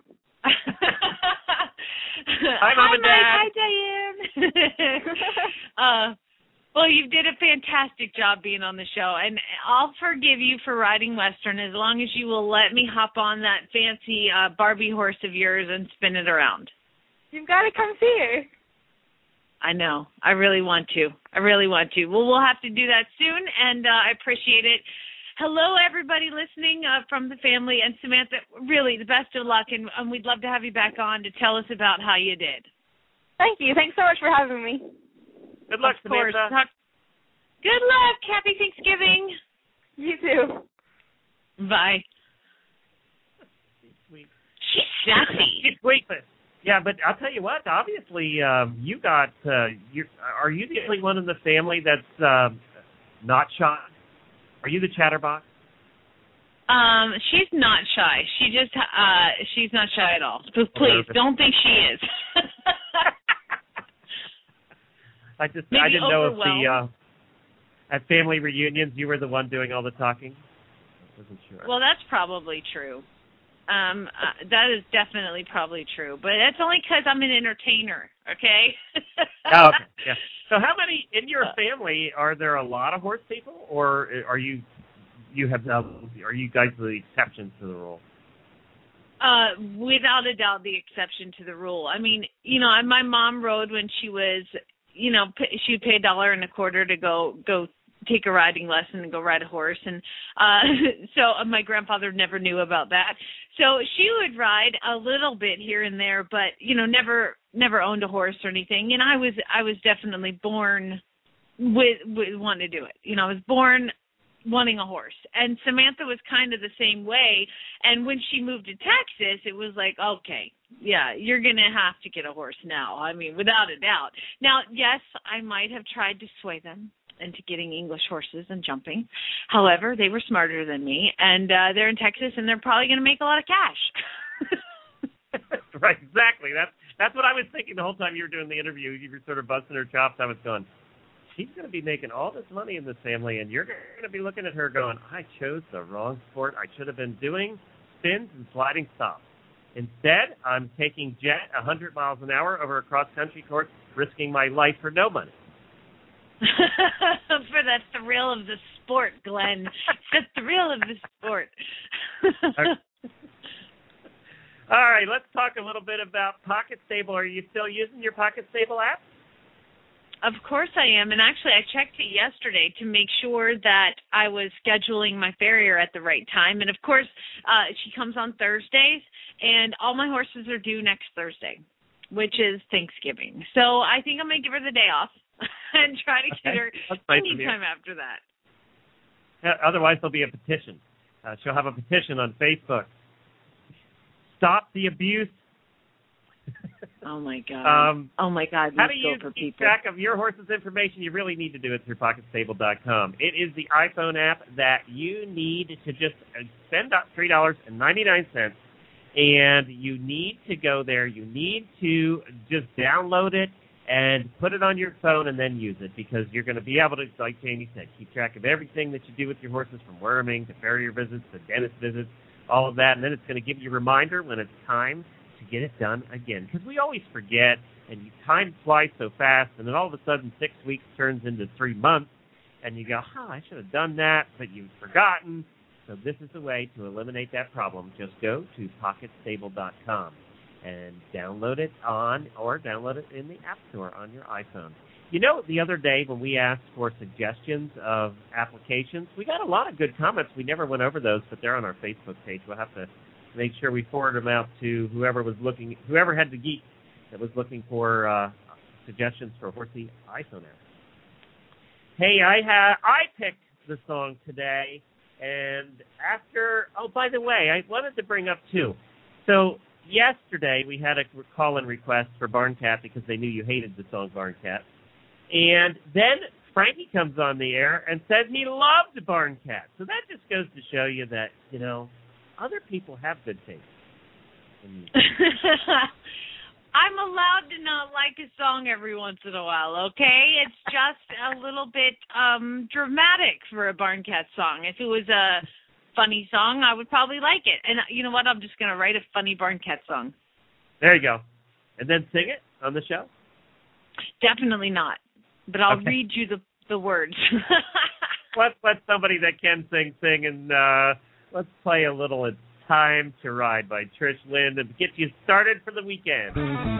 Hi, Mom and Dad. Hi, Diane. uh, well, you did a fantastic job being on the show, and I'll forgive you for riding Western as long as you will let me hop on that fancy uh, Barbie horse of yours and spin it around. You've got to come see her. I know. I really want to. I really want to. Well, we'll have to do that soon, and uh, I appreciate it. Hello, everybody listening uh, from the family, and Samantha, really, the best of luck, and, and we'd love to have you back on to tell us about how you did. Thank you. Thanks so much for having me. Good luck, Of course. Samantha. Talk- Good luck. Happy Thanksgiving. You too. Bye. Sweet. She's sassy. She's sweet, but yeah, but I'll tell you what. Obviously, um, you got. Uh, you are you the only one in the family that's uh, not shy? Are you the chatterbox? Um, she's not shy. She just, uh, she's not shy at all. So please, don't think she is. I just, Maybe I didn't know if the, overwhelmed. uh, at family reunions you were the one doing all the talking. I wasn't sure. Well, that's probably true. Um, uh, that is definitely probably true. But that's only because I'm an entertainer, okay? Oh, okay, yeah. So how many, in your family, are there a lot of horse people, or are you, you have, uh, are you guys the exceptions to the rule? Uh, without a doubt, the exception to the rule. I mean, you know, my mom rode when she was, you know, she would pay a dollar and a quarter to go go take a riding lesson and go ride a horse, and uh, so uh, my grandfather never knew about that. So she would ride a little bit here and there, but you know, never never owned a horse or anything. And I was I was definitely born with with wanting to do it. You know, I was born wanting a horse. And Samantha was kind of the same way. And when she moved to Texas, it was like, okay, yeah, you're going to have to get a horse now. I mean, without a doubt. Now, yes, I might have tried to sway them into getting English horses and jumping. However, they were smarter than me, and uh, they're in Texas, and they're probably going to make a lot of cash. Right, exactly. That's, that's what I was thinking the whole time you were doing the interview. You were sort of busting her chops. I was going, she's going to be making all this money in this family, and you're going to be looking at her going, I chose the wrong sport. I should have been doing spins and sliding stops. Instead, I'm taking jet one hundred miles an hour over a cross-country course, risking my life for no money. For the thrill of the sport, Glenn. The thrill of the sport. All right, let's talk a little bit about Pocket Stable. Are you still using your Pocket Stable app? Of course I am, and actually I checked it yesterday to make sure that I was scheduling my farrier at the right time. And, of course, uh, she comes on Thursdays, and all my horses are due next Thursday, which is Thanksgiving. So I think I'm going to give her the day off and try to Okay. get her That's nice of you. anytime after that. Yeah, otherwise, there'll be a petition. Uh, she'll have a petition on Facebook. Stop the abuse. Oh, my God. Um, oh, my God. How do Let's you go for keep people. track of your horse's information? You really need to do it through pocket stable dot com. It is the iPhone app that you need to just spend three dollars and ninety-nine cents, and you need to go there. You need to just download it and put it on your phone and then use it, because you're going to be able to, like Jamie said, keep track of everything that you do with your horses, from worming to farrier visits to dentist visits, all of that, and then it's going to give you a reminder when it's time to get it done again, because we always forget, and you, time flies so fast, and then all of a sudden six weeks turns into three months, and you go, oh, I should have done that, but you've forgotten. So this is the way to eliminate that problem. Just go to pocket stable dot com and download it on, or download it in the App Store on your iPhone. You know, the other day when we asked for suggestions of applications, we got a lot of good comments. We never went over those, but they're on our Facebook page. We'll have to make sure we forward them out to whoever was looking, whoever had the geek that was looking for uh, suggestions for a horsey iPhone app. Hey, I ha- I picked the song today, and after, oh, by the way, I wanted to bring up two. So yesterday we had a call-in request for Barn Cat because they knew you hated the song Barn Cat. And then Frankie comes on the air and says he loved Barn Cat. So that just goes to show you that, you know, other people have good taste. I'm allowed to not like a song every once in a while, okay? It's just a little bit um, dramatic for a Barn Cat song. If it was a funny song, I would probably like it. And you know what? I'm just going to write a funny Barn Cat song. There you go. And then sing it on the show? Definitely not. But I'll Okay. read you the, the words. let's let somebody that can sing sing, and uh, let's play a little It's Time to Ride by Trish Lynn and get you started for the weekend.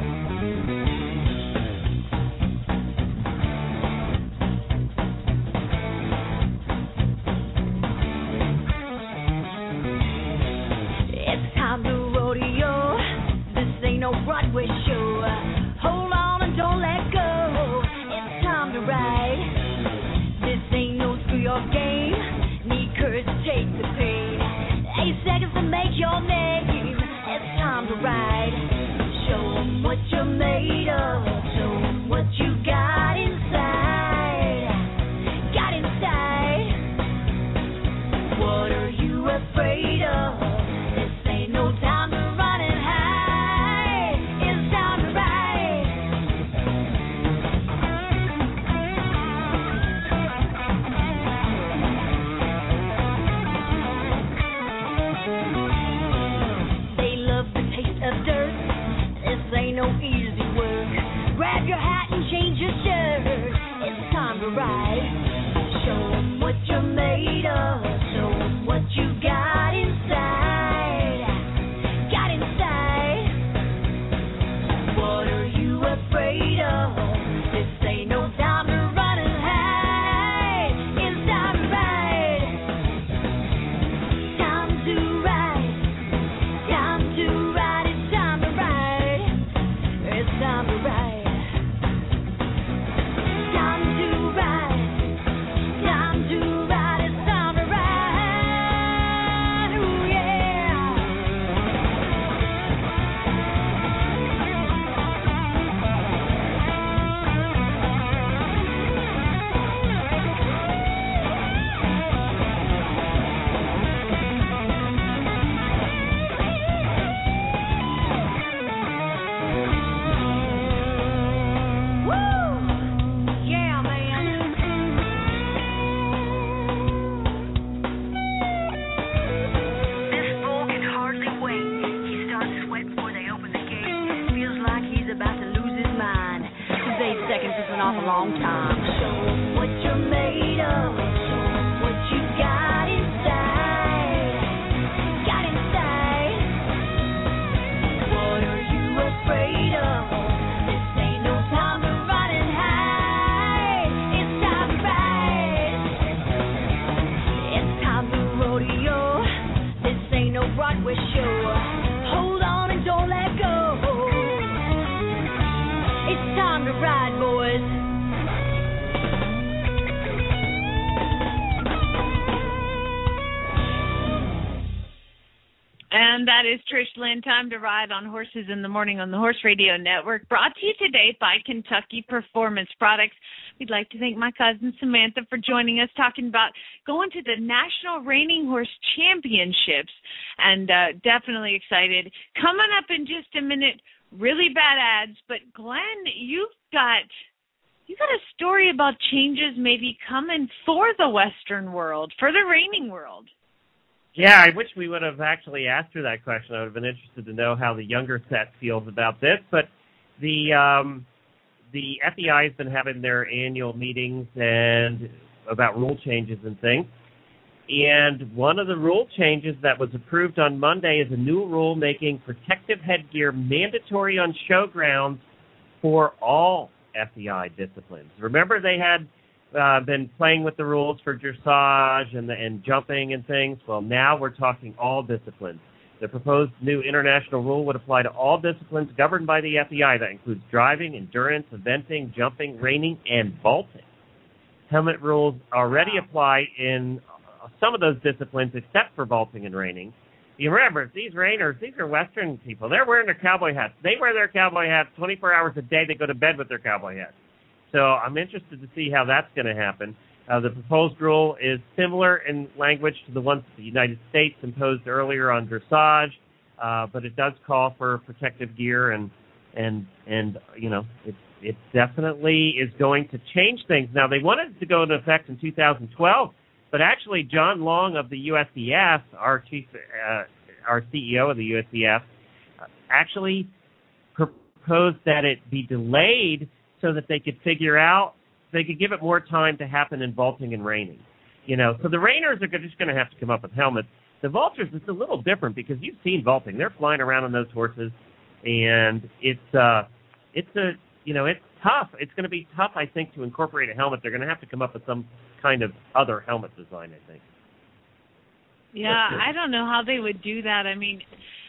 It's time to rodeo. This ain't no Broadway show. Hold on and don't let go. It's time to ride. This ain't no screw-off game. Need courage to take the pain. Eight seconds to make your name. It's time to ride. Show 'em what you're made of. Show 'em what you got inside. Got inside. What are you afraid of? This ain't no time to run and hide. It's time to ride. They love the taste of dirt. This ain't no easy work. Grab your hat and change your shirt. It's time to ride. Show 'em what you're made of. Show 'em what you got inside. Got inside. What are you afraid of? This ain't no time to run and hide. It's time to ride. Time to ride. Time to ride. It's time to ride. It's time to ride. Time to ride. Time to ride. It's time to ride. Ooh, yeah. Woo! Yeah, man. This bull can hardly wait. He starts to sweat before they open the gate. Feels like he's about to lose his mind. Cause eight seconds is an awful long time. Show 'em what you're made of. Show 'em what you got inside. Got inside. What are you afraid of? This ain't no time to run and hide. It's time to ride. It's time to rodeo. This ain't no Broadway show. Hold on and don't let go. It's time to ride, boys. And And that is Trish Lynn. Time to ride on Horses in the Morning on the Horse Radio Network. Brought to you today by Kentucky Performance Products. We'd like to thank my cousin Samantha for joining us, talking about going to the National Reining Horse Championships. And uh, definitely excited. Coming up in just a minute, really bad ads. But Glenn, you've got you got a story about changes maybe coming for the Western world, for the reining world. Yeah, I wish we would have actually asked her that question. I would have been interested to know how the younger set feels about this. But the um, the F E I has been having their annual meetings and about rule changes and things. And one of the rule changes that was approved on Monday is a new rule making protective headgear mandatory on showgrounds for all F E I disciplines. Remember, they had uh, been playing with the rules for dressage and, the, and jumping and things. Well, now we're talking all disciplines. The proposed new international rule would apply to all disciplines governed by the F E I. That includes driving, endurance, eventing, jumping, reining, and vaulting. Helmet rules already apply in some of those disciplines except for vaulting and reining. You remember, these reiners, these are Western people. They're wearing their cowboy hats. They wear their cowboy hats twenty-four hours a day. They go to bed with their cowboy hats. So I'm interested to see how that's going to happen. Uh, the proposed rule is similar in language to the ones that the United States imposed earlier on dressage, uh, but it does call for protective gear, and and and you know it it definitely is going to change things. Now, they wanted it to go into effect in two thousand twelve. But actually, John Long of the U S D F, our chief, uh, our C E O of the U S D F, uh, actually proposed that it be delayed so that they could figure out, they could give it more time to happen in vaulting and reining. You know, so the reiners are just going to have to come up with helmets. The vaulters, it's a little different because you've seen vaulting. They're flying around on those horses, and it's uh, it's a you know, it's tough. It's going to be tough, I think, to incorporate a helmet. They're going to have to come up with some kind of other helmet design, I think. Yeah, I don't know how they would do that. I mean,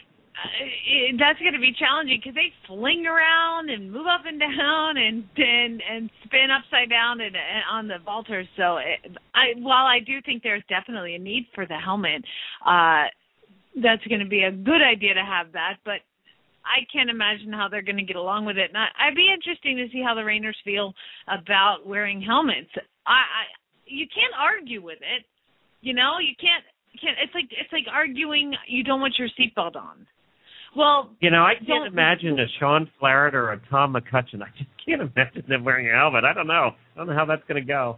it, that's going to be challenging because they fling around and move up and down and and, and spin upside down and, and on the vaulters. So it, I, while I do think there's definitely a need for the helmet, uh, that's going to be a good idea to have that. But I can't imagine how they're going to get along with it. And I, I'd be interesting to see how the reiners feel about wearing helmets. I, I you can't argue with it, you know. You can't. Can't. It's like it's like arguing you don't want your seatbelt on. Well, you know, I can't imagine a Sean Flaherty or a Tom McCutcheon. I just can't imagine them wearing a helmet. I don't know. I don't know how that's going to go.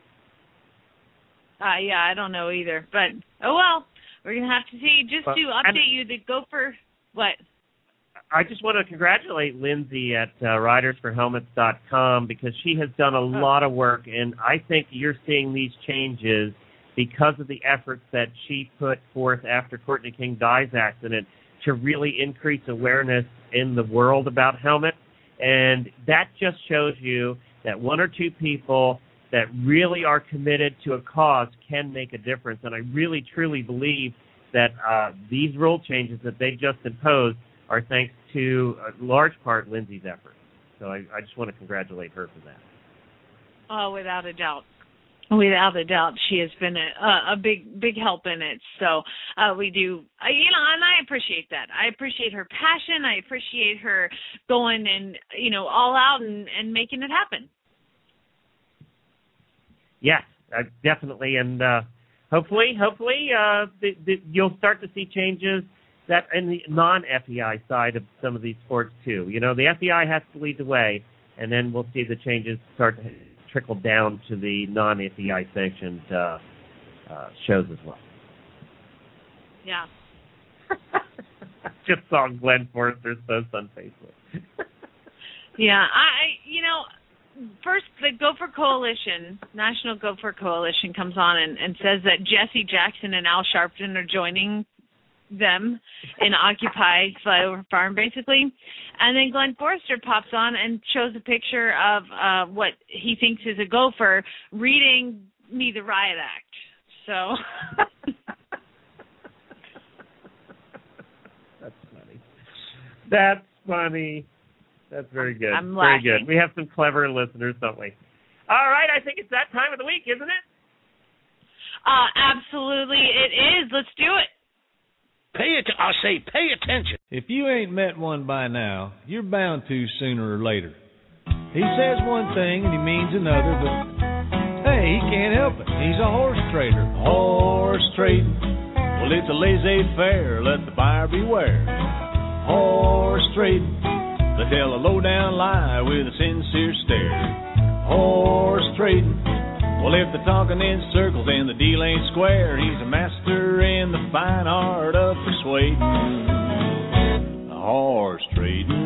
Uh, yeah, I don't know either. But oh well, we're gonna have to see. Just well, to update you, the Gopher. What? I just want to congratulate Lindsay at uh, riders for helmets dot com because she has done a oh. lot of work, and I think you're seeing these changes because of the efforts that she put forth after Courtney King Dye's accident to really increase awareness in the world about helmets. And that just shows you that one or two people that really are committed to a cause can make a difference. And I really, truly believe that uh, these rule changes that they just imposed are thanks to a large part Lindsay's efforts. So I, I just want to congratulate her for that. Oh, without a doubt. Without a doubt, she has been a, a big, big help in it. So uh, we do, uh, you know, and I appreciate that. I appreciate her passion. I appreciate her going and, you know, all out and, and making it happen. Yes, uh, definitely. And uh, hopefully, hopefully uh, the, the, you'll start to see changes that in the non-F E I side of some of these sports too. You know, the F E I has to lead the way, and then we'll see the changes start to trickle down to the non-F E I sanctioned uh, uh, shows as well. Yeah. Just saw Glenn Forrester's post on Facebook. Yeah, I, you know, first the Gopher Coalition, National Gopher Coalition comes on and, and says that Jesse Jackson and Al Sharpton are joining them in Occupy Flyover Farm, basically. And then Glenn Forrester pops on and shows a picture of uh, what he thinks is a gopher reading me the Riot Act. So... That's funny. That's funny. That's very good. I'm very laughing. good. We have some clever listeners, don't we? All right, I think it's that time of the week, isn't it? Uh, absolutely, it is. Let's do it. Pay it. I say, pay attention. If you ain't met one by now, you're bound to sooner or later. He says one thing and he means another, but hey, he can't help it. He's a horse trader. Horse trading. Well, it's a laissez-faire. Let the buyer beware. Horse trading. They tell a low-down lie with a sincere stare. Horse trading. Well, if they're talking in circles and the deal ain't square, he's a master in the fine art of persuading. Horse trading.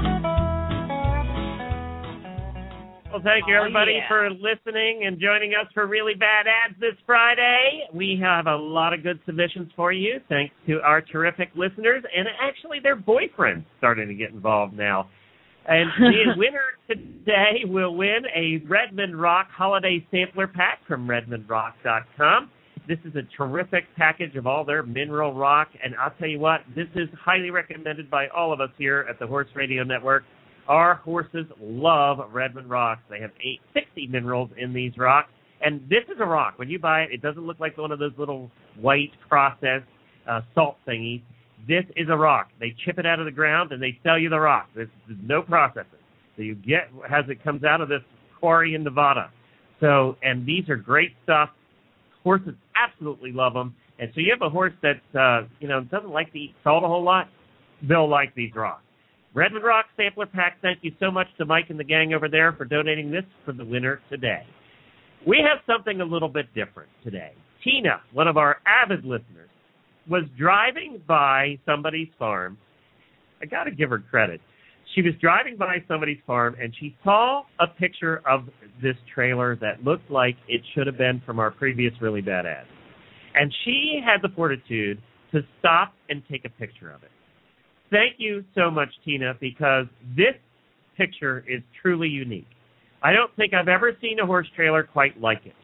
Well, thank you, everybody, oh, yeah. for listening and joining us for Really Bad Ads this Friday. We have a lot of good submissions for you, thanks to our terrific listeners, and actually their boyfriends starting to get involved now. And the winner today will win a Redmond Rock Holiday Sampler Pack from redmond rock dot com. This is a terrific package of all their mineral rock, and I'll tell you what, this is highly recommended by all of us here at the Horse Radio Network. Our horses love Redmond rocks. They have eight, sixty minerals in these rocks, and this is a rock. When you buy it, it doesn't look like one of those little white processed uh, salt thingies. This is a rock. They chip it out of the ground, and they sell you the rock. There's no processing. So you get as it comes out of this quarry in Nevada. So, and these are great stuff. Horses absolutely love them. And so you have a horse that, uh, you know, doesn't like to eat salt a whole lot, they'll like these rocks. Redmond Rock Sampler Pack, thank you so much to Mike and the gang over there for donating this for the winner today. We have something a little bit different today. Tina, one of our avid listeners, was driving by somebody's farm. I got to give her credit. She was driving by somebody's farm, and she saw a picture of this trailer that looked like it should have been from our previous Really Bad Ads. And she had the fortitude to stop and take a picture of it. Thank you so much, Tina, because this picture is truly unique. I don't think I've ever seen a horse trailer quite like it.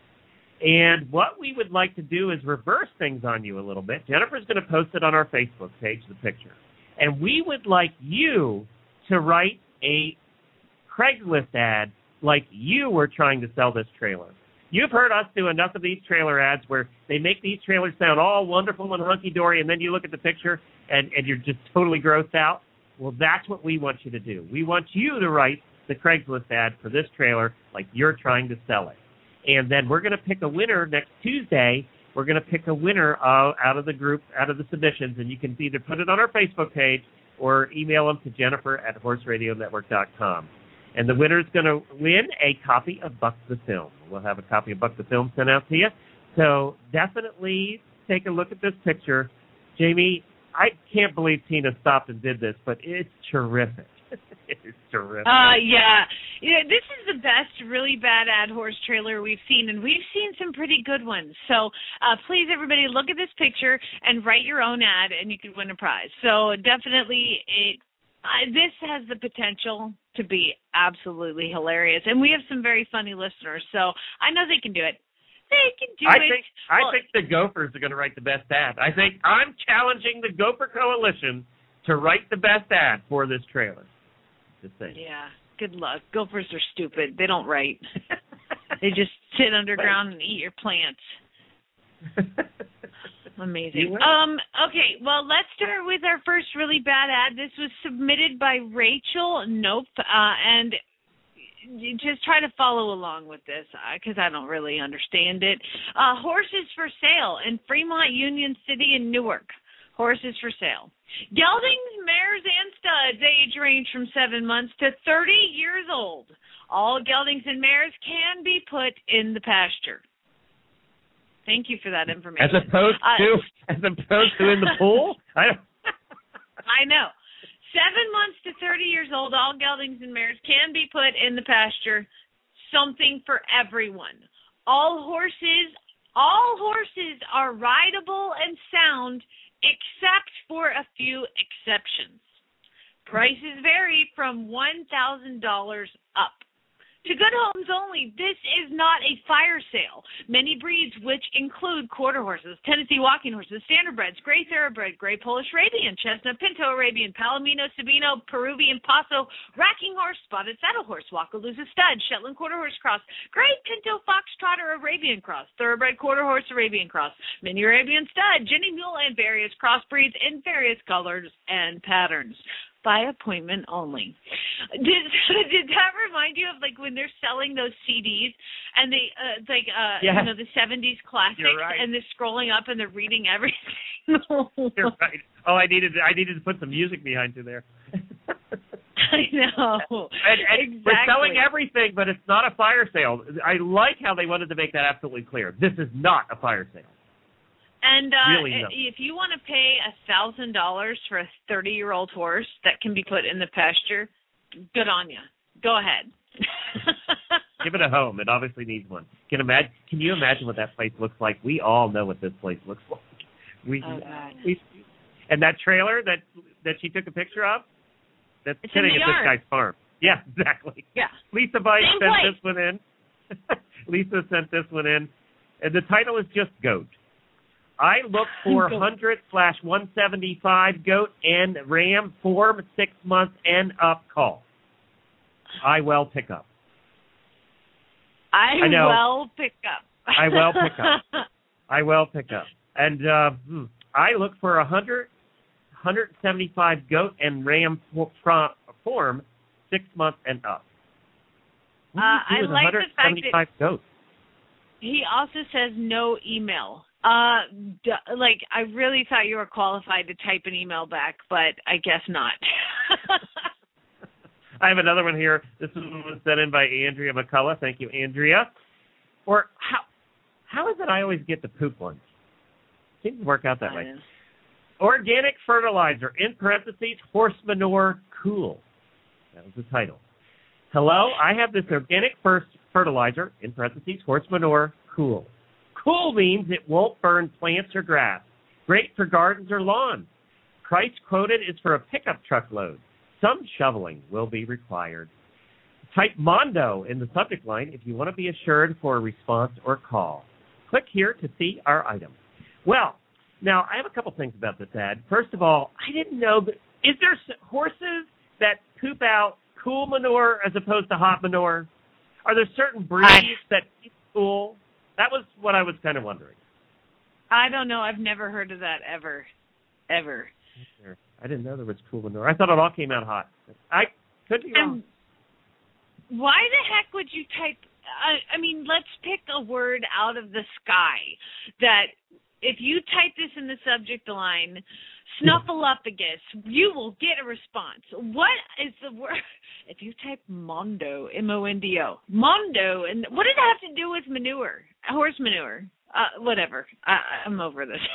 And what we would like to do is reverse things on you a little bit. Jennifer's going to post it on our Facebook page, the picture. And we would like you to write a Craigslist ad like you were trying to sell this trailer. You've heard us do enough of these trailer ads where they make these trailers sound all wonderful and hunky-dory, and then you look at the picture and, and you're just totally grossed out. Well, that's what we want you to do. We want you to write the Craigslist ad for this trailer like you're trying to sell it. And then we're going to pick a winner next Tuesday. We're going to pick a winner uh, out of the group, out of the submissions, and you can either put it on our Facebook page or email them to Jennifer at horse radio network dot com. And the winner is going to win a copy of Buck the Film. We'll have a copy of Buck the Film sent out to you. So definitely take a look at this picture. Jamie, I can't believe Tina stopped and did this, but it's terrific. It's terrific. Uh, yeah. yeah. This is the best Really Bad Ad horse trailer we've seen, and we've seen some pretty good ones. So uh, please, everybody, look at this picture and write your own ad, and you could win a prize. So definitely, it uh, this has the potential to be absolutely hilarious. And we have some very funny listeners, so I know they can do it. They can do I it. Think, I well, think the Gophers are going to write the best ad. I think I'm challenging the Gopher Coalition to write the best ad for this trailer. Just saying. Yeah, good luck. Gophers are stupid. They don't write. They just sit underground and eat your plants. Amazing. Um. Okay, well, let's start with our first Really Bad Ad. This was submitted by Rachel Nope, uh, and just try to follow along with this because uh, I don't really understand it. Uh, horses for sale in Fremont, Union City, and Newark. Horses for sale. Geldings, mares, and studs age range from seven months to thirty years old. All geldings and mares can be put in the pasture. Thank you for that information. As opposed uh, to, as opposed to in the pool? I don't... I know. Seven months to thirty years old, all geldings and mares can be put in the pasture. Something for everyone. All horses, all horses are rideable and sound, except for a few exceptions. Prices vary from one thousand dollars up. To Good Homes Only, this is not a fire sale. Many breeds, which include quarter horses, Tennessee walking horses, standardbreds, gray thoroughbred, gray Polish Arabian, chestnut pinto Arabian, palomino, sabino, Peruvian paso, racking horse, spotted saddle horse, Wackaloosa stud, Shetland quarter horse cross, gray pinto fox trotter Arabian cross, thoroughbred quarter horse Arabian cross, mini Arabian stud, Jenny mule, and various crossbreeds in various colors and patterns. By appointment only. Did did that remind you of like when they're selling those C Ds and they uh, like uh yes. you know the seventies classics right. and they're scrolling up and they're reading everything? You're right. Oh, I needed I needed to put some music behind you there. I know. And, and exactly. We're selling everything, but it's not a fire sale. I like how they wanted to make that absolutely clear. This is not a fire sale. And uh, really no. if you want to pay a thousand dollars for a thirty-year-old horse that can be put in the pasture, good on you. Go ahead. Give it a home. It obviously needs one. Can imagine? Can you imagine what that place looks like? We all know what this place looks like. We, oh, God. we and that trailer that that she took a picture of. That's it's sitting in the at yard. this guy's farm. Yeah, exactly. Yeah. Lisa Bice Same sent place. this one in. Lisa sent this one in, and the title is just Goat. I look for one hundred slash one seventy-five goat and ram form six months and up call. I well pick up. I, I know. well pick up. I well pick up. I well pick up. And uh, hmm, I look for one hundred, one seventy-five goat and ram form six months and up. Uh, I like the fact that goats? He also says no email. Uh, d- like, I really thought you were qualified to type an email back, but I guess not. I have another one here. This one was sent in by Andrea McCullough. Thank you, Andrea. Or how how is it I always get the poop ones? Seems to work out that way. Organic fertilizer, in parentheses, horse manure cool. That was the title. Hello, I have this organic first fertilizer, in parentheses, horse manure cool. Cool means it won't burn plants or grass. Great for gardens or lawns. Price quoted is for a pickup truck load. Some shoveling will be required. Type Mondo in the subject line if you want to be assured for a response or call. Click here to see our item. Well, now I have a couple things about this ad. First of all, I didn't know that. Is there horses that poop out cool manure as opposed to hot manure? Are there certain breeds I... that keep cool? That was what I was kind of wondering. I don't know. I've never heard of that ever. Ever. I didn't know there was cool manure. I thought it all came out hot. I could be wrong. Um, why the heck would you type... I, I mean, let's pick a word out of the sky that if you type this in the subject line, snuffleupagus, you will get a response. What is the word? If you type Mondo, M O N D O, Mondo, and what does it have to do with manure? Horse manure. Uh, whatever. I, I'm over this.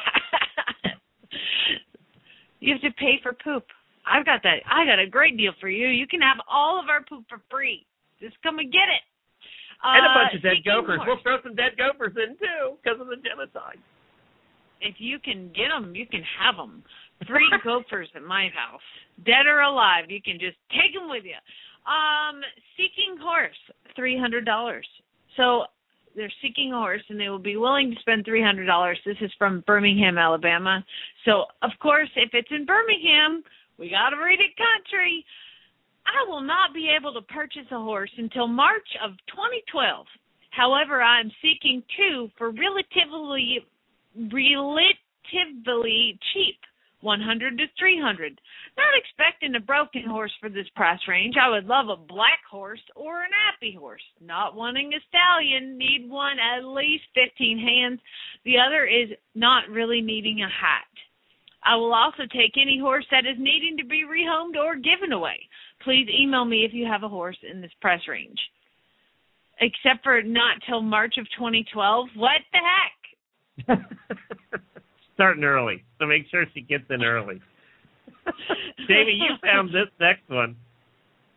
You have to pay for poop. I've got that. I got a great deal for you. You can have all of our poop for free. Just come and get it. Uh, and a bunch of dead gophers. Horse. We'll throw some dead gophers in, too, because of the genocide. If you can get them, you can have them. Three gophers at my house, dead or alive. You can just take them with you. Um, seeking horse, three hundred dollars. So they're seeking a horse, and they will be willing to spend three hundred dollars. This is from Birmingham, Alabama. So, of course, if it's in Birmingham, we got to read it country. I will not be able to purchase a horse until March of twenty twelve. However, I am seeking two for relatively, relatively cheap. one hundred to three hundred. Not expecting a broken horse for this price range. I would love a black horse or an appy horse. Not wanting a stallion. Need one at least fifteen hands. The other is not really needing a hat. I will also take any horse that is needing to be rehomed or given away. Please email me if you have a horse in this price range. Except for not till March of twenty twelve. What the heck? Starting early, so make sure she gets in early. Jamie, you found this next one.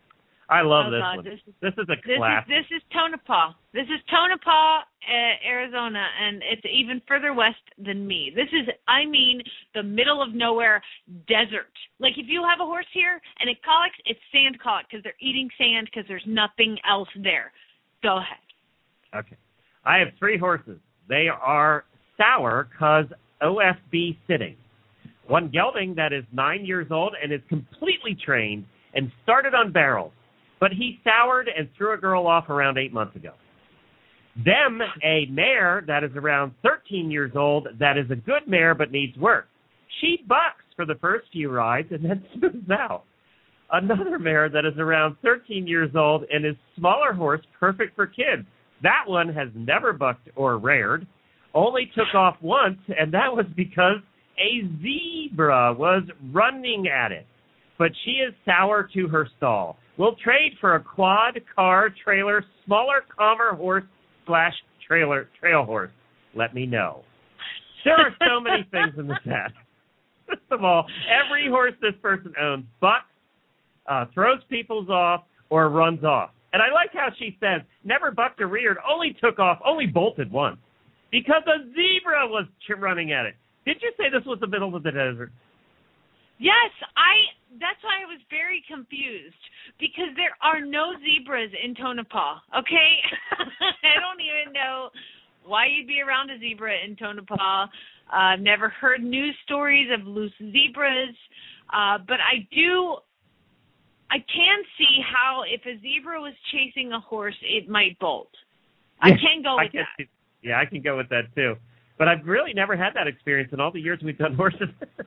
I love oh, this God, one. This is, this is a this classic. Is, this is Tonopah. This is Tonopah, uh, Arizona, and it's even further west than me. This is, I mean, the middle of nowhere desert. Like if you have a horse here and it colics, it's sand colic because they're eating sand because there's nothing else there. Go ahead. Okay. I have three horses. They are sour because O F B sitting. One gelding that is nine years old and is completely trained and started on barrels, but he soured and threw a girl off around eight months ago. Them, a mare that is around thirteen years old that is a good mare but needs work. She bucks for the first few rides and then smooths out. Another mare that is around thirteen years old and is smaller horse, perfect for kids. That one has never bucked or reared, only took off once, and that was because a zebra was running at it. But she is sour to her stall. We'll trade for a quad, car, trailer, smaller, calmer horse slash trailer trail horse. Let me know. There are so many things in this ad. First of all, every horse this person owns bucks, uh, throws people's off, or runs off. And I like how she says, never bucked or reared, only took off, only bolted once. Because a zebra was ch- running at it. Did you say this was the middle of the desert? Yes, I. That's why I was very confused because there are no zebras in Tonopah. Okay, I don't even know why you'd be around a zebra in Tonopah. I've uh, never heard news stories of loose zebras, uh, but I do. I can see how if a zebra was chasing a horse, it might bolt. I can go with I can, that. Yeah, I can go with that too. But I've really never had that experience in all the years we've done horses.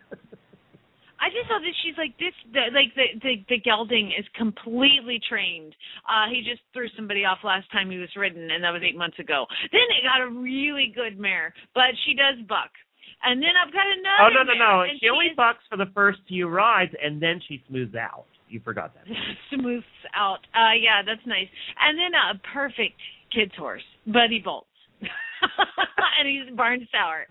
I just thought that she's like this, the, like the, the the gelding is completely trained. Uh, he just threw somebody off last time he was ridden, and that was eight months ago. Then they got a really good mare, but she does buck. And then I've got another. Oh no no no! Mare, She, she only is, bucks for the first few rides, and then she smooths out. You forgot that. Smooths out. Uh, yeah, that's nice. And then a perfect kid's horse, but he bolts. And he's barn sour.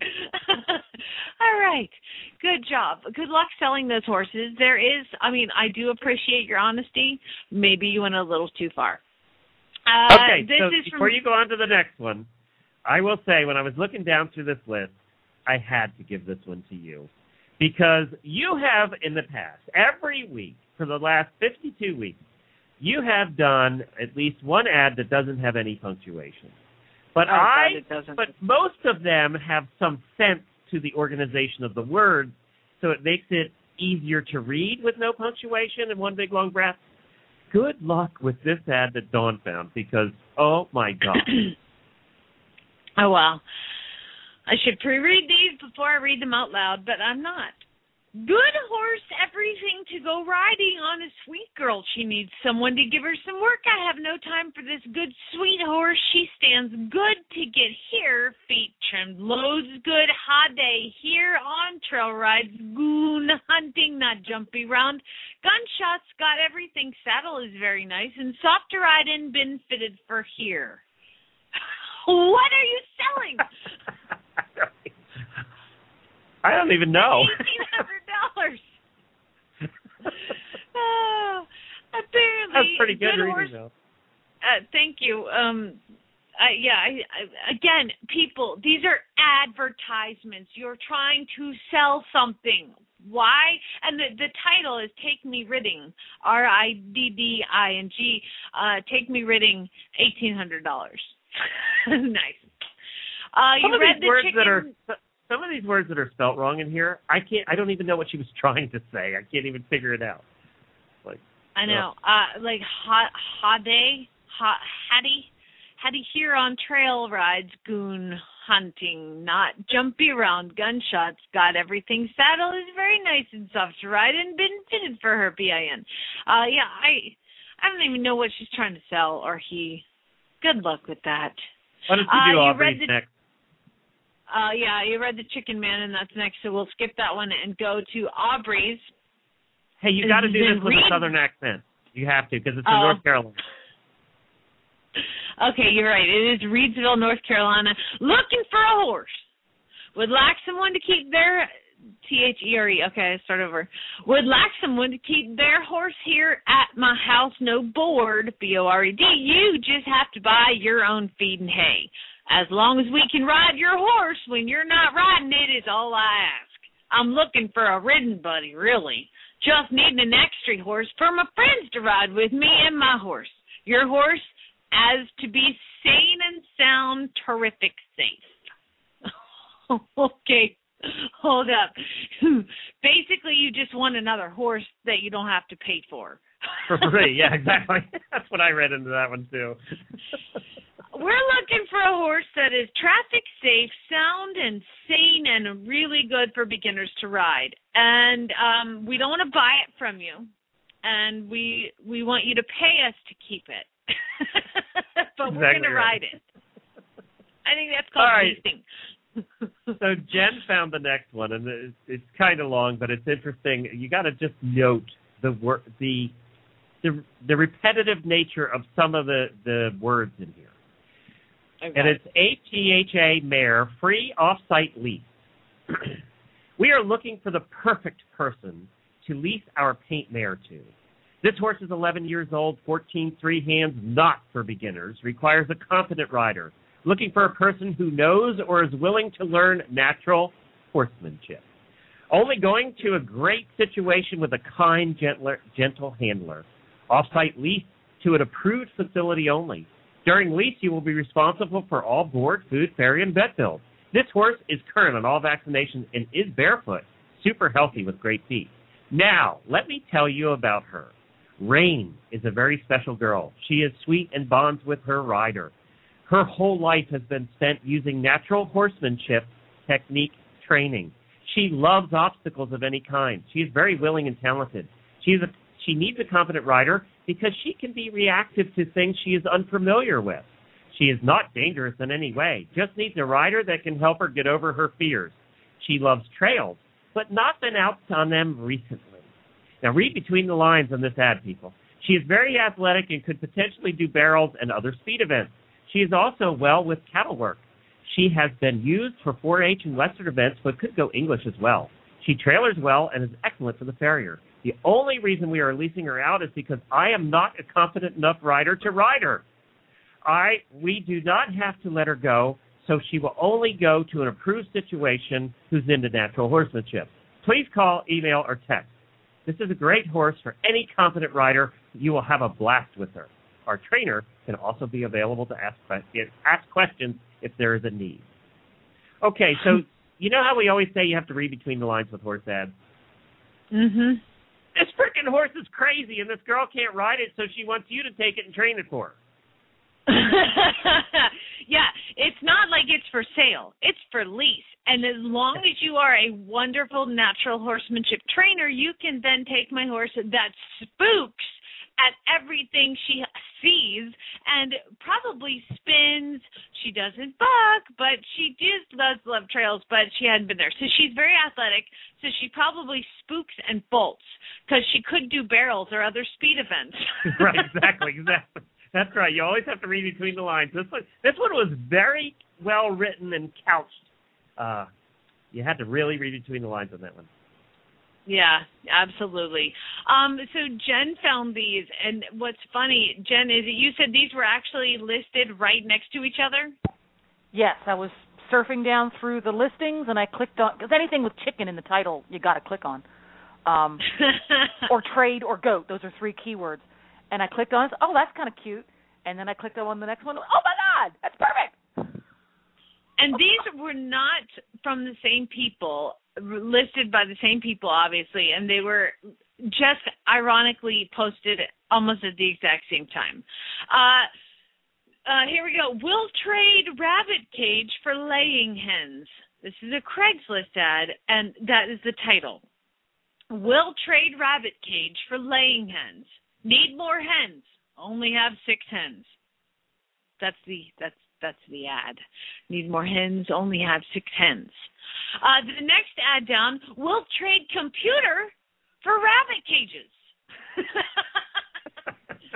All right. Good job. Good luck selling those horses. There is, I mean, I do appreciate your honesty. Maybe you went a little too far. Uh, okay, this so is before from, you go on to the next one, I will say when I was looking down through this list, I had to give this one to you. Because you have in the past, every week, for the last fifty-two weeks, you have done at least one ad that doesn't have any punctuation. But oh, I, God, it doesn't. but most of them have some sense to the organization of the words, so it makes it easier to read with no punctuation and one big long breath. Good luck with this ad that Dawn found, because oh my God. Oh well, I should pre-read these before I read them out loud, but I'm not. Good horse, everything to go riding on a sweet girl. She needs someone to give her some work. I have no time for this good, sweet horse. She stands good to get here. Feet trimmed, loads good. Hot day here on trail rides. Goon hunting, not jumpy round. Gunshots, got everything. Saddle is very nice and soft to ride in. Been fitted for here. What are you selling? I don't even know. eighteen hundred dollars. Oh, apparently, that's pretty good, good reading, horse. though. Uh, thank you. Um, I, yeah. I, I, again, people, these are advertisements. You're trying to sell something. Why? And the the title is "Take Me Ridding," R I D D I N G. Uh, Take Me Ridding, eighteen hundred dollars. Nice. Uh, Some you of read these the words chicken. that are some of these words that are spelt wrong in here, I can't. I don't even know what she was trying to say. I can't even figure it out. Like I know, uh, like hot, hade, hot, hattie, hattie here on trail rides, goon hunting, not jumpy around, gunshots, got everything. Saddle is very nice and soft to ride and been fitted for her. B I N. Uh, yeah, I, I don't even know what she's trying to sell or he. Good luck with that. What does she do, uh, Aubrey, the, next? Uh, yeah, you read the Chicken Man, and that's next, so we'll skip that one and go to Aubrey's. Hey, you got to do this with Reed. a southern accent. You have to, because it's in Oh. North Carolina. Okay, you're right. It is Reedsville, North Carolina. Looking for a horse. Would like someone to keep their T H E R E. Okay, start over. Would like someone to keep their horse here at my house, no board, B O R E D. You just have to buy your own feed and hay. As long as we can ride your horse when you're not riding it is all I ask. I'm looking for a ridden buddy, really. Just needing an extra horse for my friends to ride with me and my horse. Your horse as to be sane and sound, terrific, safe. Okay, hold up. Basically, you just want another horse that you don't have to pay for. Right, yeah, exactly. That's what I read into that one, too. We're looking for a horse that is traffic safe, sound and sane, and really good for beginners to ride. And um, we don't want to buy it from you, and we we want you to pay us to keep it. But exactly we're going to right. ride it. I think that's called right. leasing. So Jen found the next one, and it's, it's kind of long, but it's interesting. You got to just note the wor- the the the repetitive nature of some of the, the words in here. Okay. And it's A T H A mare, free off-site lease. We are looking for the perfect person to lease our paint mare to. This horse is eleven years old, fourteen three hands, not for beginners, requires a competent rider. Looking for a person who knows or is willing to learn natural horsemanship. Only going to a great situation with a kind, gentler, gentle handler. Off-site lease to an approved facility only. During lease, you will be responsible for all board, food, ferry, and vet bills. This horse is current on all vaccinations and is barefoot, super healthy with great feet. Now, let me tell you about her. Rain is a very special girl. She is sweet and bonds with her rider. Her whole life has been spent using natural horsemanship technique training. She loves obstacles of any kind. She is very willing and talented. She is a, she needs a competent rider because she can be reactive to things she is unfamiliar with. She is not dangerous in any way, just needs a rider that can help her get over her fears. She loves trails, but not been out on them recently. Now read between the lines on this ad, people. She is very athletic and could potentially do barrels and other speed events. She is also well with cattle work. She has been used for four H and Western events, but could go English as well. She trailers well and is excellent for the farrier. The only reason we are leasing her out is because I am not a confident enough rider to ride her. I we do not have to let her go, so she will only go to an approved situation who's into natural horsemanship. Please call, email, or text. This is a great horse for any competent rider. You will have a blast with her. Our trainer can also be available to ask, ask questions if there is a need. Okay, so you know how we always say you have to read between the lines with horse ads? Mm-hmm. This freaking horse is crazy, and this girl can't ride it, so she wants you to take it and train it for her. Yeah, it's not like it's for sale. It's for lease. And as long as you are a wonderful natural horsemanship trainer, you can then take my horse that spooks at everything she sees and probably spins. She doesn't buck, but she just does love trails, but she hadn't been there. So she's very athletic, so she probably spooks and bolts because she could do barrels or other speed events. Right, exactly, exactly. That's right. You always have to read between the lines. This one, this one was very well written and couched. Uh, you had to really read between the lines on that one. Yeah, absolutely. Um, so Jen found these, and what's funny, Jen, is that you said these were actually listed right next to each other? Yes, I was surfing down through the listings, and I clicked on, because anything with chicken in the title, you got to click on. Um, or trade or goat, those are three keywords. And I clicked on it, oh, that's kind of cute. And then I clicked on the next one, oh, my God, that's perfect. And these were not from the same people, listed by the same people, obviously, and they were just ironically posted almost at the exact same time. Uh, uh, here we go. Will trade rabbit cage for laying hens. This is a Craigslist ad, and that is the title. Will trade rabbit cage for laying hens. Need more hens. Only have six hens. That's the that's that's the ad. Need more hens. Only have six hens. Uh, the next ad down. Will trade computer for rabbit cages.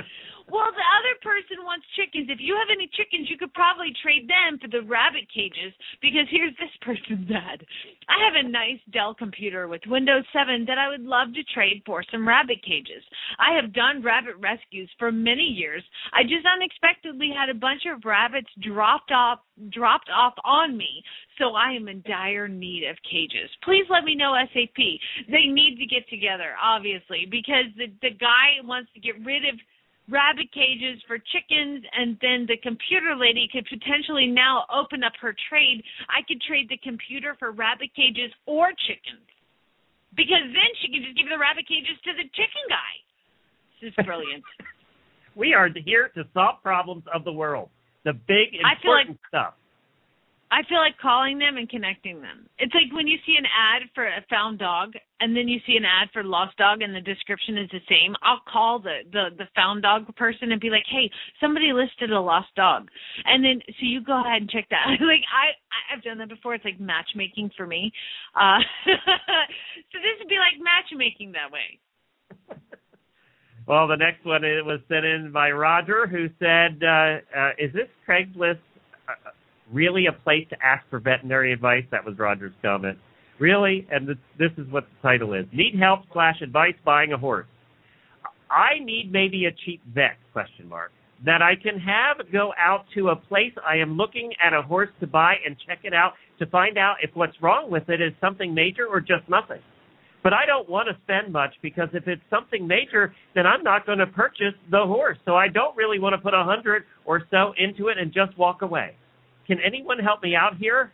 Well, the other person wants chickens. If you have any chickens, you could probably trade them for the rabbit cages, because here's this person's ad. I have a nice Dell computer with Windows seven that I would love to trade for some rabbit cages. I have done rabbit rescues for many years. I just unexpectedly had a bunch of rabbits dropped off dropped off on me, so I am in dire need of cages. Please let me know ASAP. They need to get together, obviously, because the, the guy wants to get rid of rabbit cages for chickens, and then the computer lady could potentially now open up her trade. I could trade the computer for rabbit cages or chickens, because then she could just give the rabbit cages to the chicken guy. This is brilliant. We are here to solve problems of the world, the big, important I feel like, stuff. I feel like calling them and connecting them. It's like when you see an ad for a found dog, and then you see an ad for lost dog, and the description is the same. I'll call the, the, the found dog person and be like, hey, somebody listed a lost dog. And then, so you go ahead and check that. Like, I, I've done that before. It's like matchmaking for me. Uh, so this would be like matchmaking that way. Well, the next one, it was sent in by Roger, who said, uh, uh, is this Craigslist uh, really a place to ask for veterinary advice? That was Roger's comment. Really? And this, this is what the title is. Need help slash advice buying a horse. I need maybe a cheap vet, question mark, that I can have go out to a place I am looking at a horse to buy and check it out to find out if what's wrong with it is something major or just nothing. But I don't want to spend much, because if it's something major, then I'm not going to purchase the horse. So I don't really want to put a hundred or so into it and just walk away. Can anyone help me out here?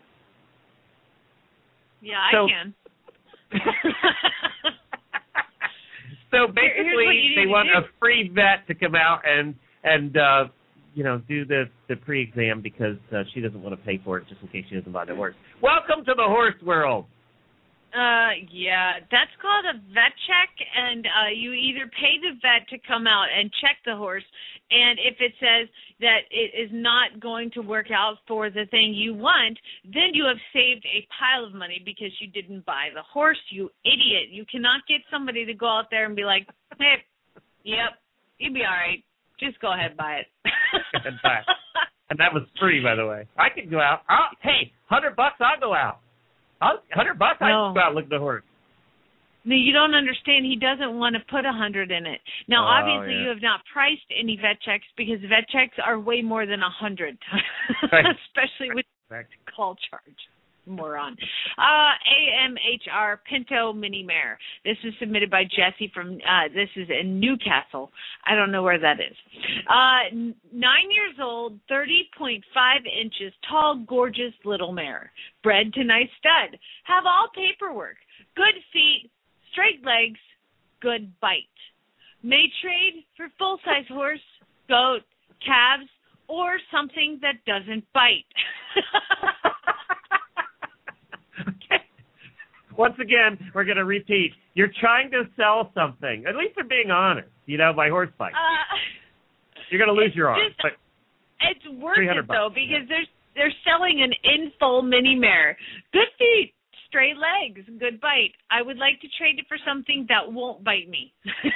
Yeah, so, I can. So basically, they want do. a free vet to come out and and uh, you know do the the pre-exam, because uh, she doesn't want to pay for it just in case she doesn't buy the horse. Welcome to the horse world. Uh, yeah, that's called a vet check, and uh, you either pay the vet to come out and check the horse, and if it says that it is not going to work out for the thing you want, then you have saved a pile of money because you didn't buy the horse, you idiot. You cannot get somebody to go out there and be like, hey, yep, you'll be all right. Just go ahead and buy it. And buy it. And that was free, by the way. I could go out. I'll, hey, hundred bucks, I'll go out. A hundred bucks, I No. can go out and look at the horse. No, you don't understand. He doesn't want to put a hundred in it. Now, Oh, obviously, yeah. you have not priced any vet checks, because vet checks are way more than a hundred, Right. especially with Right. call charge. Moron. Uh, A M H R Pinto Mini Mare. This is submitted by Jesse from, uh, this is in Newcastle. I don't know where that is. Uh, n- nine years old, thirty point five inches tall, gorgeous little mare. Bred to nice stud. Have all paperwork. Good feet, straight legs, good bite. May trade for full-size horse, goat, calves, or something that doesn't bite. Okay. Once again, we're going to repeat. You're trying to sell something. At least they're being honest, you know, by horse bike. Uh, You're going to lose your arm. just- But It's worth three it, hundred though, bucks, because they're, they're selling an in-full mini mare. Good feet, straight legs, good bite. I would like to trade it for something that won't bite me.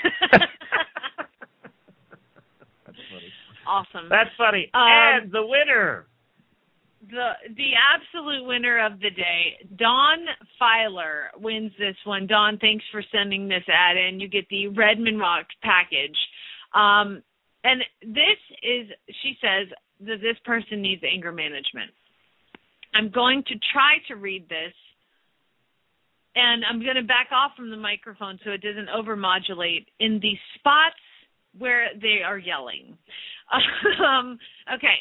That's funny. Awesome. That's funny. Um, and the winner. The the absolute winner of the day, Dawn Filer, wins this one. Dawn, thanks for sending this ad in. You get the Redmond Rock package. Um, and this is, she says, that this person needs anger management. I'm going to try to read this, and I'm going to back off from the microphone so it doesn't overmodulate in the spots where they are yelling. um, okay.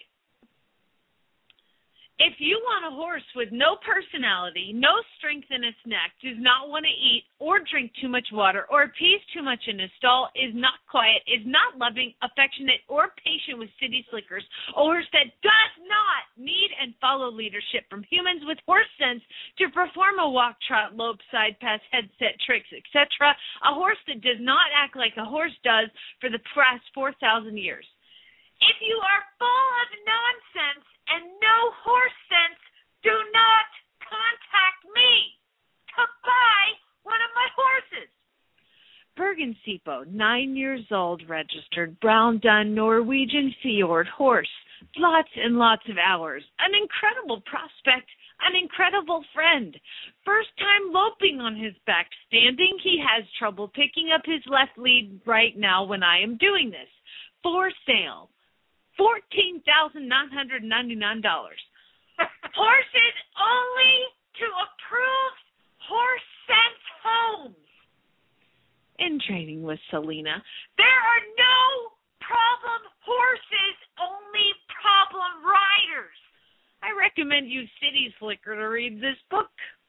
If you want a horse with no personality, no strength in its neck, does not want to eat or drink too much water, or pees too much in his stall, is not quiet, is not loving, affectionate, or patient with city slickers, a horse that does not need and follow leadership from humans with horse sense to perform a walk, trot, lope, side pass, headset tricks, et cetera, a horse that does not act like a horse does for the past four thousand years. If you are full of nonsense and no horse sense, do not contact me to buy one of my horses. Hagen Sipo, nine years old, registered, brown dun Norwegian fjord horse. Lots and lots of hours. An incredible prospect. An incredible friend. First time loping on his back. Standing, he has trouble picking up his left lead right now when I am doing this. For sale. fourteen thousand nine hundred ninety-nine dollars. Horses only to approved Horse Sense Homes. In training with Selena, there are no problem horses, only problem riders. I recommend you City Slicker to read this book.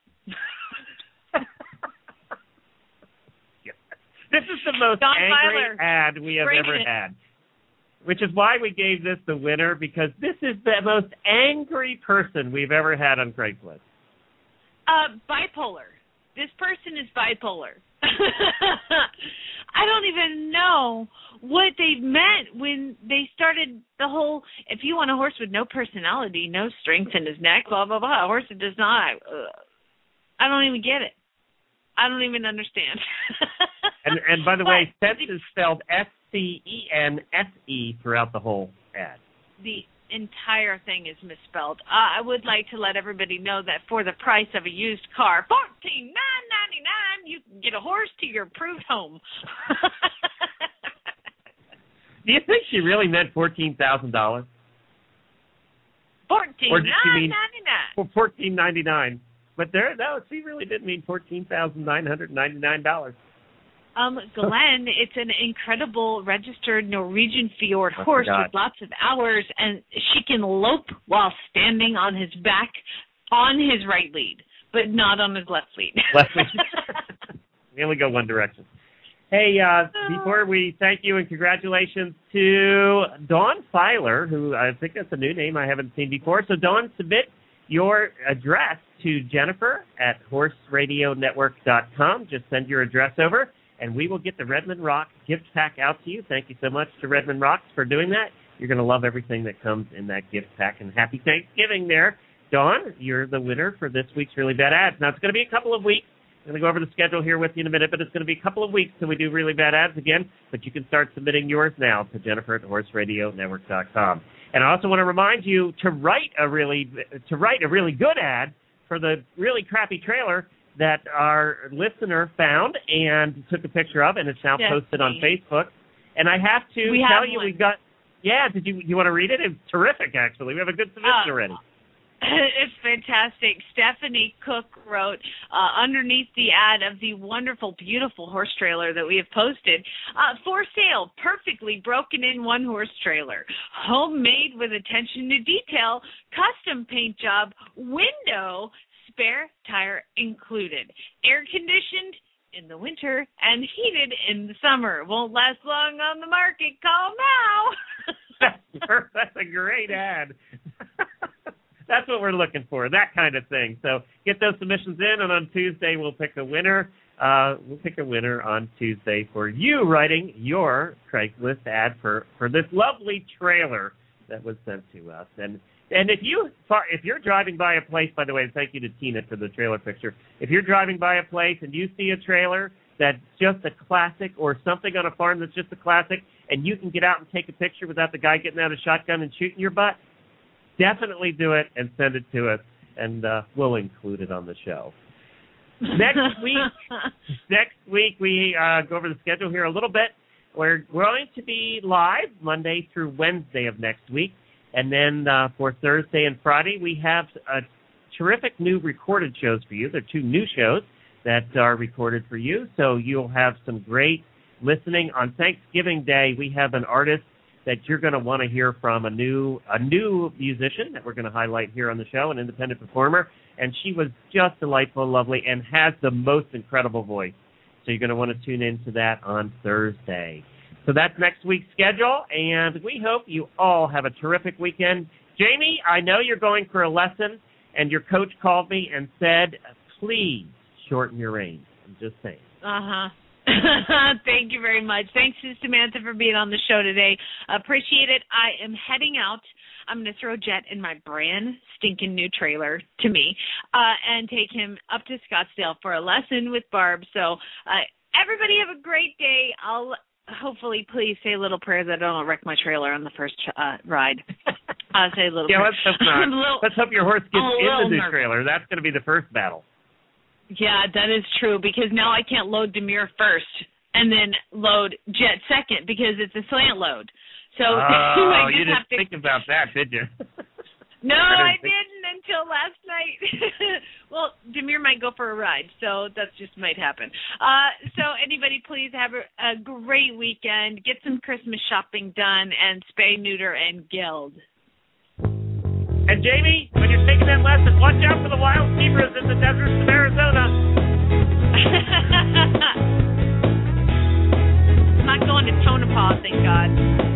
This is the most Don angry Filer. ad we have Bring ever it. had. Which is why we gave this the winner, because this is the most angry person we've ever had on Craigslist. Uh, bipolar. This person is bipolar. I don't even know what they meant when they started the whole, if you want a horse with no personality, no strength in his neck, blah, blah, blah, a horse that does not. Uh, I don't even get it. I don't even understand. and and by the way, sense is spelled S C E N S E throughout the whole ad. The entire thing is misspelled. Uh, I would like to let everybody know that for the price of a used car, fourteen thousand nine hundred ninety-nine dollars, you can get a horse to your approved home. Do you think she really meant fourteen thousand dollars? fourteen thousand nine hundred ninety-nine dollars. fourteen ninety-nine. But there, no, she really did mean fourteen thousand nine hundred ninety-nine dollars. Um, Glenn, it's an incredible registered Norwegian fjord I horse forgot. with lots of hours, and she can lope while standing on his back on his right lead, but not on his left lead. Left lead. We only go one direction. Hey, uh, before we thank you and congratulations to Dawn Filer, who I think that's a new name I haven't seen before. So, Dawn, submit your address to Jennifer at horse radio network dot com. Just send your address over, and we will get the Redmond Rock gift pack out to you. Thank you so much to Redmond Rocks for doing that. You're going to love everything that comes in that gift pack, and happy Thanksgiving there. Dawn, you're the winner for this week's Really Bad Ads. Now, it's going to be a couple of weeks. I'm going to go over the schedule here with you in a minute, but it's going to be a couple of weeks till we do Really Bad Ads again. But you can start submitting yours now to Jennifer at horse radio network dot com. And I also want to remind you to write a really to write a really good ad for the really crappy trailer that our listener found and took a picture of, and it's now Yes, posted on please. Facebook. And I have to We tell have you, one. we've got yeah. Did you you want to read it? It's terrific, actually. We have a good submission Uh, already. It's fantastic. Stephanie Cook wrote uh, underneath the ad of the wonderful, beautiful horse trailer that we have posted, uh, for sale, perfectly broken in one horse trailer, homemade with attention to detail, custom paint job, window, spare tire included, air conditioned in the winter and heated in the summer. Won't last long on the market. Call now. That's a great ad. That's what we're looking for, that kind of thing. So get those submissions in, and on Tuesday we'll pick a winner. Uh, we'll pick a winner on Tuesday for you writing your Craigslist ad for, for this lovely trailer that was sent to us. And and if you if you're driving by a place, by the way, thank you to Tina for the trailer picture. If you're driving by a place and you see a trailer that's just a classic, or something on a farm that's just a classic, and you can get out and take a picture without the guy getting out a shotgun and shooting your butt, definitely do it and send it to us, and uh, we'll include it on the show. Next week, next week we uh, go over the schedule here a little bit. We're going to be live Monday through Wednesday of next week, and then uh, for Thursday and Friday we have a terrific new recorded shows for you. They're two new shows that are recorded for you, so you'll have some great listening. On Thanksgiving Day, we have an artist that you're going to want to hear from, a new a new musician that we're going to highlight here on the show, an independent performer, and she was just delightful and lovely and has the most incredible voice. So you're going to want to tune into that on Thursday. So that's next week's schedule, and we hope you all have a terrific weekend. Jamie, I know you're going for a lesson, and your coach called me and said, please shorten your reins. I'm just saying. Uh-huh. Thank you very much. Thanks to Samantha for being on the show today. Appreciate it. I am heading out. I'm going to throw Jet in my brand stinking new trailer to me uh, and take him up to Scottsdale for a lesson with Barb. So uh, everybody have a great day. I'll hopefully please say a little prayer that I don't wreck my trailer on the first uh, ride. I'll say a little yeah, prayer. let's hope not. little, let's hope your horse gets in the new nervous. trailer. That's going to be the first battle. Yeah, that is true, because now I can't load Demure first and then load Jet second because it's a slant load. So oh, I just you didn't have to... think about that, did you? No, I I didn't until last night. Well, Demure might go for a ride, so that just might happen. Uh, so anybody, please have a, a great weekend. Get some Christmas shopping done, and spay, neuter, and gild. And Jamie, when you're taking that lesson, watch out for the wild zebras in the deserts of Arizona. I'm not going to Tonopah, thank God.